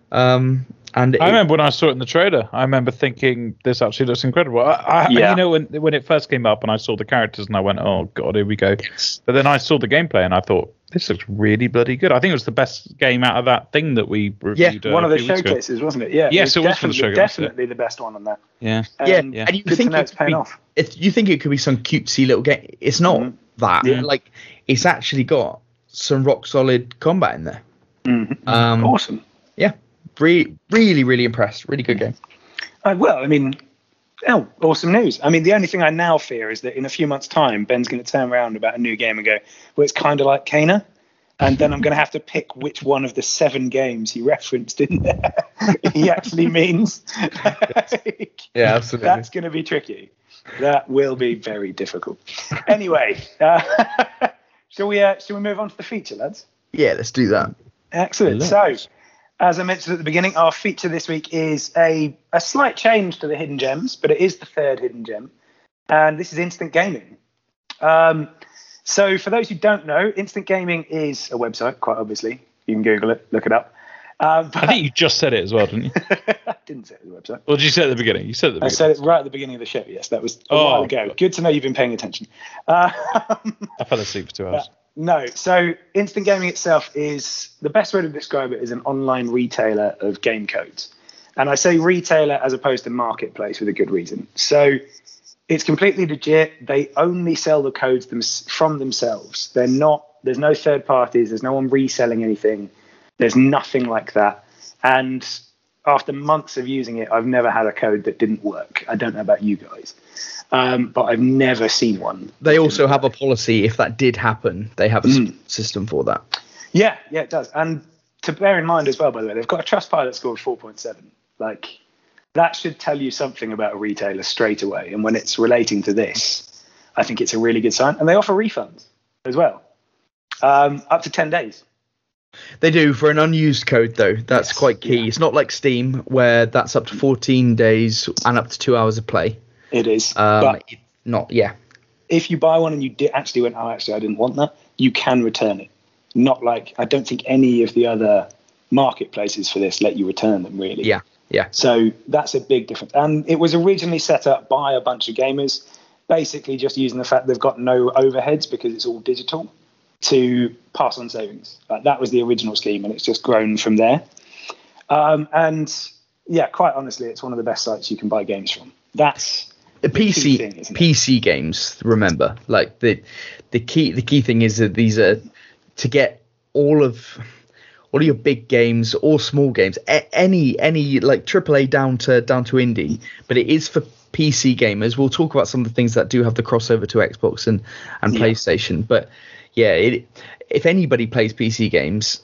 Um, and I it, remember when I saw it in the trailer, I remember thinking this actually looks incredible. I, I, yeah. You know, when when it first came up and I saw the characters and I went, oh god, here we go. Yes. But then I saw the gameplay and I thought, this looks really bloody good. I think it was the best game out of that thing that we reviewed. Yeah, one uh, of the showcases, wasn't it? Yeah. Yes, it was, it was for the showcase. Definitely the best one on that. Yeah. Um, yeah. yeah. And you good think to know it it's paying be, off. If you think it could be some cutesy little game, it's not mm-hmm. that. Yeah. Like, it's actually got some rock solid combat in there. Mm-hmm. Um, awesome. Yeah. Re- really, really impressed. Really good game. Uh, well, I mean, oh, awesome news. I mean, the only thing I now fear is that in a few months' time, Ben's going to turn around about a new game and go, well, it's kind of like Kana. And then I'm going to have to pick which one of the seven games he referenced in there he actually means. Yeah, absolutely. That's going to be tricky. That will be very difficult. Anyway, uh, shall we uh, shall we move on to the feature, lads? Yeah, let's do that. Excellent. So, as I mentioned at the beginning, our feature this week is a, a slight change to the hidden gems, but it is the third hidden gem. And this is instant gaming. Um, so for those who don't know, instant gaming is a website, quite obviously. You can Google it, look it up. Um, but... I think you just said it as well, didn't you? I didn't say it was a website. Or did you say it at the beginning? You said it at the beginning. I said it right at the beginning of the show, yes. That was a oh, while ago. God. Good to know you've been paying attention. Uh, I fell asleep for two hours. No, so instant gaming itself is, the best way to describe it is an online retailer of game codes. And I say retailer as opposed to marketplace with a good reason. So It's completely legit. They only sell the codes them, from themselves. They're not. There's no third parties. There's no one reselling anything. There's nothing like that. And after months of using it, I've never had a code that didn't work. I don't know about you guys, um, but I've never seen one. They also have a policy. If that did happen, they have a mm. system for that. Yeah, yeah, it does. And to bear in mind as well, by the way, they've got a Trustpilot score of four point seven. Like, that should tell you something about a retailer straight away. And when it's relating to this, I think it's a really good sign. And they offer refunds as well, um, up to ten days. They do for an unused code, though. That's yes, quite key. Yeah. It's not like Steam, where that's up to fourteen days and up to two hours of play. It is. Um, but not, yeah. If you buy one and you di- actually went, oh, actually, I didn't want that, you can return it. Not like, I don't think any of the other marketplaces for this let you return them, really. Yeah, yeah. So that's a big difference. And it was originally set up by a bunch of gamers, basically just using the fact they've got no overheads because it's all digital, to pass on savings. Like, that was the original scheme, and it's just grown from there. Um, and yeah, quite honestly, it's one of the best sites you can buy games from. That's the P C thing, P C games. Remember, like the the key the key thing is that these are to get all of all of your big games or small games, a- any any like triple A down to down to indie, but it is for P C gamers. We'll talk about some of the things that do have the crossover to Xbox and and yeah. PlayStation, but. Yeah, it, if anybody plays P C games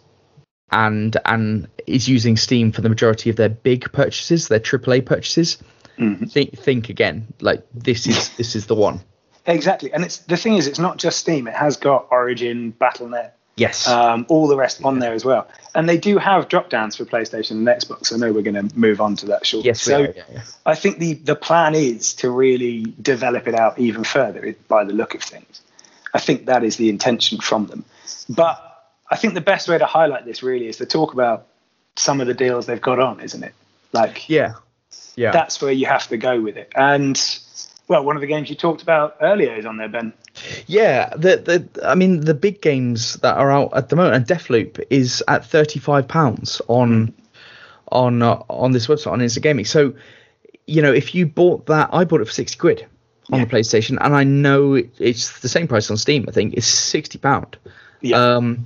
and and is using Steam for the majority of their big purchases, their triple A purchases, mm-hmm. think think again. Like, this is this is the one. Exactly, and it's the thing is, it's not just Steam. It has got Origin, Battle dot net, yes, um, all the rest on there as well. And they do have drop downs for PlayStation and Xbox. I know we're going to move on to that shortly. Yes, so we are, yeah, yeah. I think the the plan is to really develop it out even further by the look of things. I think that is the intention from them. But I think the best way to highlight this really is to talk about some of the deals they've got on, isn't it? Like, yeah, yeah, that's where you have to go with it. And well, one of the games you talked about earlier is on there, Ben. Yeah, the the I mean the big games that are out at the moment, and Deathloop is at thirty-five pounds on mm. on uh, on this website on Instant Gaming. So, you know, if you bought that, I bought it for sixty quid. On yeah. the PlayStation, and I know it, it's the same price on Steam. I think it's sixty pound. Yeah. Um,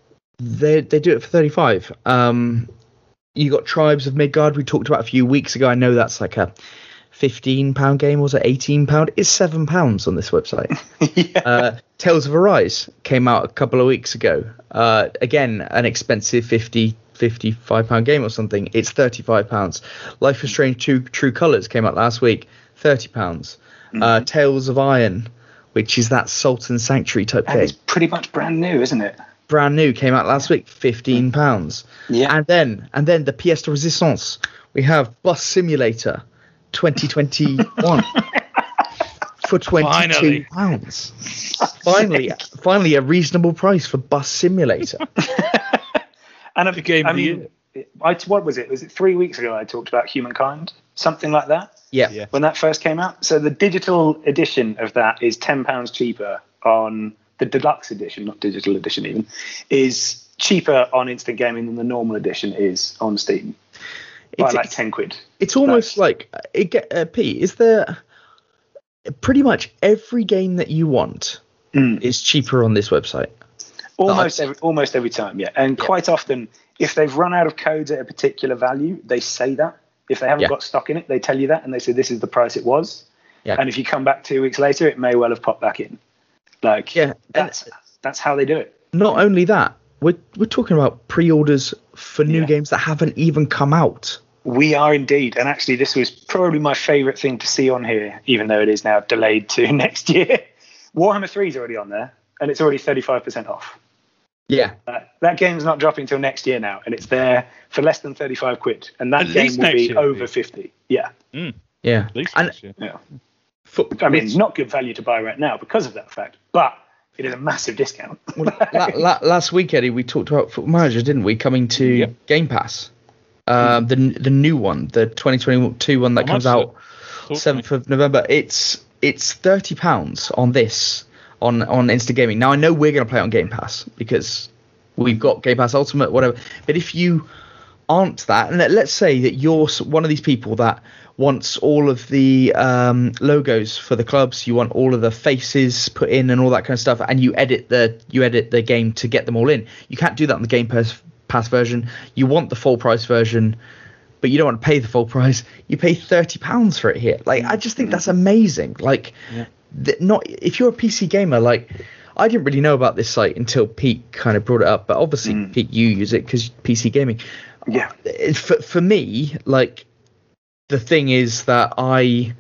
they they do it for thirty five. Um, you got Tribes of Midgard we talked about a few weeks ago. I know that's like a fifteen pound game. Was it eighteen pound? It's seven pounds on this website. yeah. uh, Tales of Arise came out a couple of weeks ago. Uh, again, an expensive fifty, fifty-five pound game or something. It's thirty five pounds. Life is Strange two True Colors came out last week. thirty pounds. Uh, Tales of Iron, which is that Sultan Sanctuary type and game. It's pretty much brand new, isn't it? Brand new, came out last week, fifteen pounds. Yeah. And then, and then the pièce de résistance, we have Bus Simulator twenty twenty-one for twenty-two pounds. Finally, finally, a reasonable price for Bus Simulator. And a game. I mean, I, what was it? Was it three weeks ago? I talked about Humankind, something like that. Yeah. yeah. When that first came out. So the digital edition of that is ten pounds cheaper on the deluxe edition, not digital edition even, is cheaper on Instant Gaming than the normal edition is on Steam. By it's, like ten quid. It's almost like, it get, uh, Pete, is there pretty much every game that you want mm. is cheaper on this website? Almost every, almost every time, yeah. And yeah. quite often, if they've run out of codes at a particular value, they say that. If they haven't yeah. got stock in it, they tell you that, and they say this is the price it was. Yeah. And if you come back two weeks later, it may well have popped back in. Like, yeah, that's and that's how they do it. Not only that, we're we're talking about pre-orders for new yeah. games that haven't even come out. We are indeed, and actually, this was probably my favourite thing to see on here, even though it is now delayed to next year. Warhammer three is already on there, and it's already thirty-five percent off. Yeah, uh, that game's not dropping till next year now, and it's there for less than thirty-five quid, and that At game will be year, over maybe. fifty. Yeah, mm. yeah, At least and yeah. For, I mean, it's not good value to buy right now because of that fact, but it is a massive discount. well, la- la- last week, Eddie, we talked about Football Manager, didn't we? Coming to yep. Game Pass, uh, mm. the the new one, the twenty twenty-two one that How comes out seventh of November. It's it's thirty pounds on this. On, on Instant Gaming. Now, I know we're going to play it on Game Pass because we've got Game Pass Ultimate, whatever. But if you aren't that, and let, let's say that you're s- one of these people that wants all of the um, logos for the clubs, you want all of the faces put in and all that kind of stuff, and you edit the you edit the game to get them all in. You can't do that on the Game Pass, Pass version. You want the full price version, but you don't want to pay the full price. You pay thirty pounds for it here. Like, I just think that's amazing. Like, Yeah. th- not if you're a P C gamer, like. I didn't really know about this site until Pete kind of brought it up, but obviously, Mm. Pete, you use it because P C gaming. Yeah. Uh, For, for me, like, the thing is that I,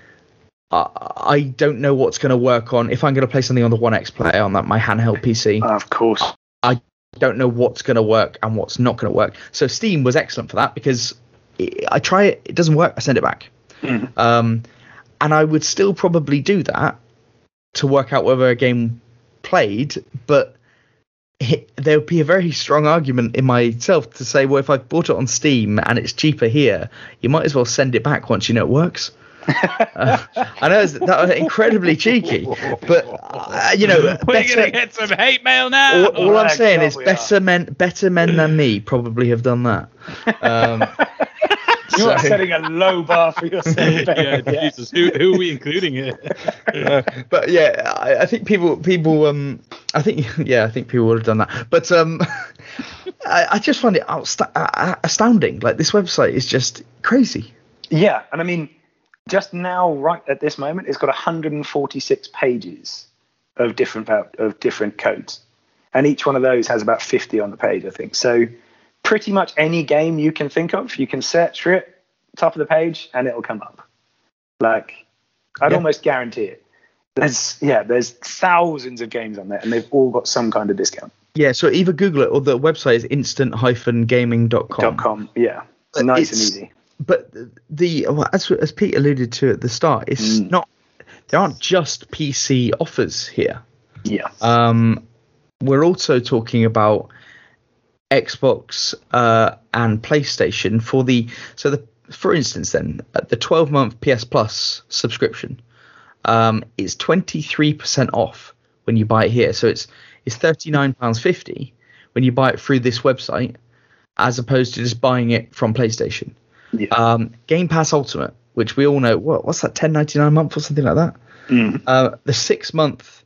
I I don't know what's going to work on if I'm going to play something on the One X player on that my handheld P C. Of course. I don't know what's going to work and what's not going to work. So Steam was excellent for that because it, I try it, it doesn't work, I send it back. Mm. Um, and I would still probably do that to work out whether a game played, but it, there would be a very strong argument in myself to say, well, if I've bought it on Steam and it's cheaper here, you might as well send it back once you know it works. uh, I know it's, that was incredibly cheeky, but uh, you know, We're better, gonna get some hate mail now. all, all I'm Oh, saying God, is we better are. men, better men than me probably have done that. Um, You are so- setting a low bar for yourself. yeah, Ben. Yeah. Jesus, who, who are we including here? Uh, but yeah, I, I think people, people, um, I think, yeah, I think people would have done that. But um, I, I just find it outsta- uh, astounding. Like, this website is just crazy. Yeah, and I mean, just now, right at this moment, it's got one hundred forty-six pages of different val- of different codes, and each one of those has about fifty on the page, I think. So, pretty much any game you can think of, you can search for it, top of the page, and it'll come up. Like, I'd Yeah. almost guarantee it. There's yeah, there's thousands of games on there, and they've all got some kind of discount. Yeah, so either Google it or the website is instant dash gaming dot com. Dot com, yeah, But nice and it's- easy. But the well, as as Pete alluded to at the start, it's Mm. not. There aren't just P C offers here. Yeah, Um, we're also talking about Xbox uh, and PlayStation for the so the for instance then the twelve month P S Plus subscription um, is twenty-three percent off when you buy it here. So it's it's thirty-nine pounds fifty when you buy it through this website, as opposed to just buying it from PlayStation. yeah. Um, Game Pass Ultimate, which we all know, what what's that, ten ninety-nine a month or something like that? Mm. Uh, the six month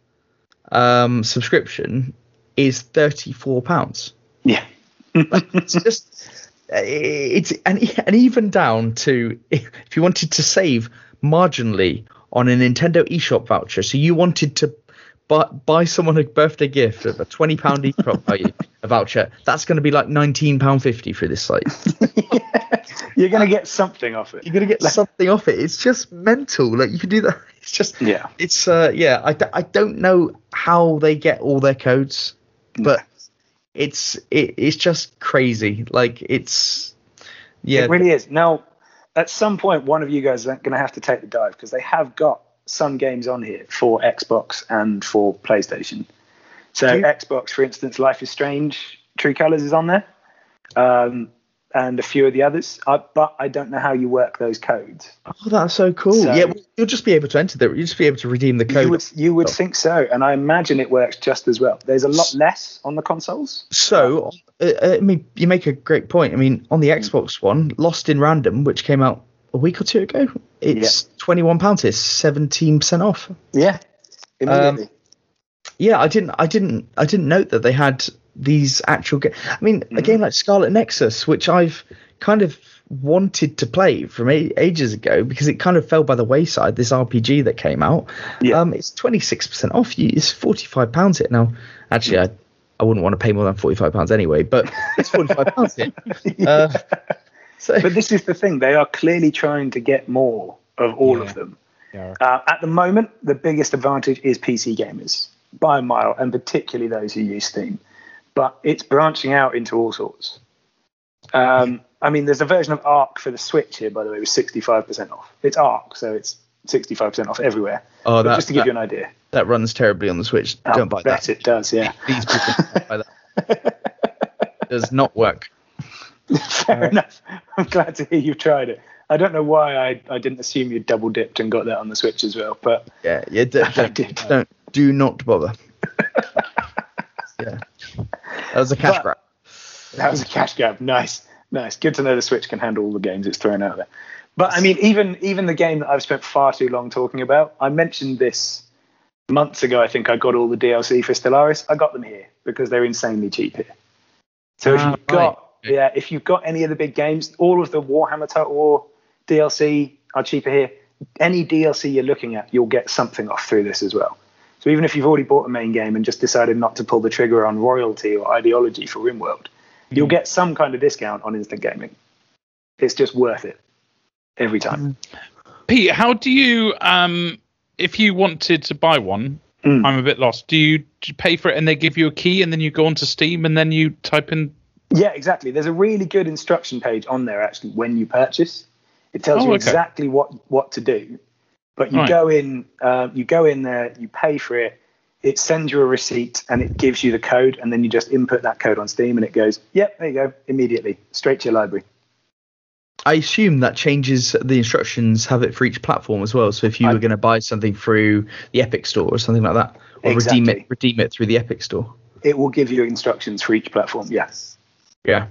um, subscription is thirty-four pounds. yeah. It's just it's and and even down to if you wanted to save marginally on a Nintendo eShop voucher, so you wanted to buy, buy someone a birthday gift of a twenty pound eShop value, a voucher, that's going to be like nineteen pound fifty through this site. You're gonna get something off it. You're going to get something off it. It's just mental. Like, you can do that. It's just Yeah. It's uh yeah. I, d- I don't know how they get all their codes, but it's it, it's just crazy. Like, it's yeah. It really is. Now, at some point, one of you guys are going to have to take the dive because they have got some games on here for Xbox and for PlayStation. So Do you- Xbox, for instance, Life is Strange, True Colors is on there, um, and a few of the others. I, but I don't know how you work those codes. Oh, that's so cool. So- yeah, well, you'll just be able to enter the. You'll just be able to redeem the code. You would you would Oh. think so, and I imagine it works just as well. There's a lot less on the consoles. So, uh, I mean, you make a great point. I mean, on the Xbox One, Lost in Random, which came out a week or two ago, it's twenty-one pounds. It's seventeen percent off. Yeah, immediately. Yeah, I didn't, I didn't, I didn't note that they had these actual. Ga- I mean, a game like Scarlet Nexus, which I've kind of wanted to play from a- ages ago because it kind of fell by the wayside. This R P G that came out, Yeah. um, it's twenty-six percent off. You, it's forty-five pounds here now. Actually, I, I wouldn't want to pay more than forty-five pounds anyway, but it's forty-five pounds here. Uh, so But this is the thing. They are clearly trying to get more of all Yeah. of them. Yeah. Uh, at the moment, the biggest advantage is P C gamers by a mile, and particularly those who use Steam. But it's branching out into all sorts. Um, I mean, there's a version of Ark for the Switch here, by the way, with sixty-five percent off. It's Ark, so it's sixty-five percent off everywhere. Oh, But that, just to give that, you an idea. that runs terribly on the Switch. I Don't buy bet that. it does, yeah. These people don't buy that. It does not work. Fair enough. I'm glad to hear you've tried it. I don't know why I, I didn't assume you double dipped and got that on the Switch as well, but Yeah, yeah. d- I Don't, did. don't, do not bother. Yeah, that was a cash But- grab. That was a cash grab. Nice. No, it's good to know the Switch can handle all the games it's thrown out there. But I mean, even even the game that I've spent far too long talking about, I mentioned this months ago. I think I got all the D L C for Stellaris. I got them here because they're insanely cheap here. So if Ah, you've got right. yeah, if you've got any of the big games, all of the Warhammer Total War D L C are cheaper here. Any D L C you're looking at, you'll get something off through this as well. So even if you've already bought a main game and just decided not to pull the trigger on Royalty or Ideology for RimWorld, you'll get some kind of discount on Instant Gaming. It's just worth it every time. Pete, how do you, um, if you wanted to buy one, Mm. I'm a bit lost. Do you, do you pay for it and they give you a key and then you go onto Steam and then you type in? Yeah, exactly. There's a really good instruction page on there actually when you purchase. It tells Oh, you okay. exactly what, what to do. But you Right. go in, uh, you go in there, you pay for it. It sends you a receipt and it gives you the code, and then you just input that code on Steam, and it goes, "Yep, there you go," immediately straight to your library. I assume that changes the instructions have it for each platform as well. So if you I- were going to buy something through the Epic Store or something like that, or redeem Exactly. it, redeem it through the Epic Store. It will give you instructions for each platform. Yes. Yeah.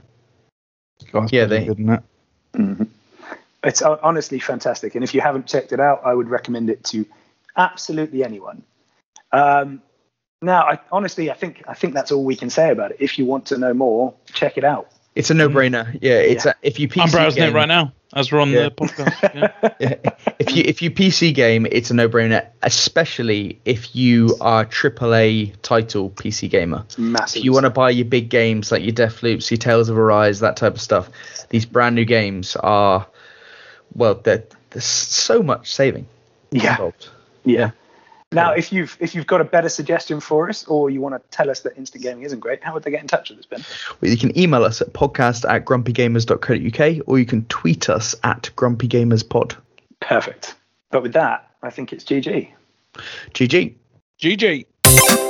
God, Yeah, that's they- good, isn't it? hmm It's hon- honestly fantastic, and if you haven't checked it out, I would recommend it to absolutely anyone. Um, now, I, honestly, I think I think that's all we can say about it. If you want to know more, check it out. It's a no-brainer. Yeah, it's Yeah. A, if you P C I'm browsing game, it right now as we're on Yeah. the podcast. Yeah. Yeah. If you if you P C game, it's a no-brainer, especially if you are triple A title P C gamer. Massive. If you want to buy your big games like your Deathloops, your Tales of Arise, that type of stuff, these brand new games are, well, there- there's so much saving Yeah. involved. Yeah. Now, if you've if you've got a better suggestion for us, or you want to tell us that instant gaming isn't great, how would they get in touch with us, Ben? Well, you can email us at podcast at grumpygamers dot co dot uk, or you can tweet us at grumpygamerspod. Perfect. But with that, I think it's G G. G G. G G.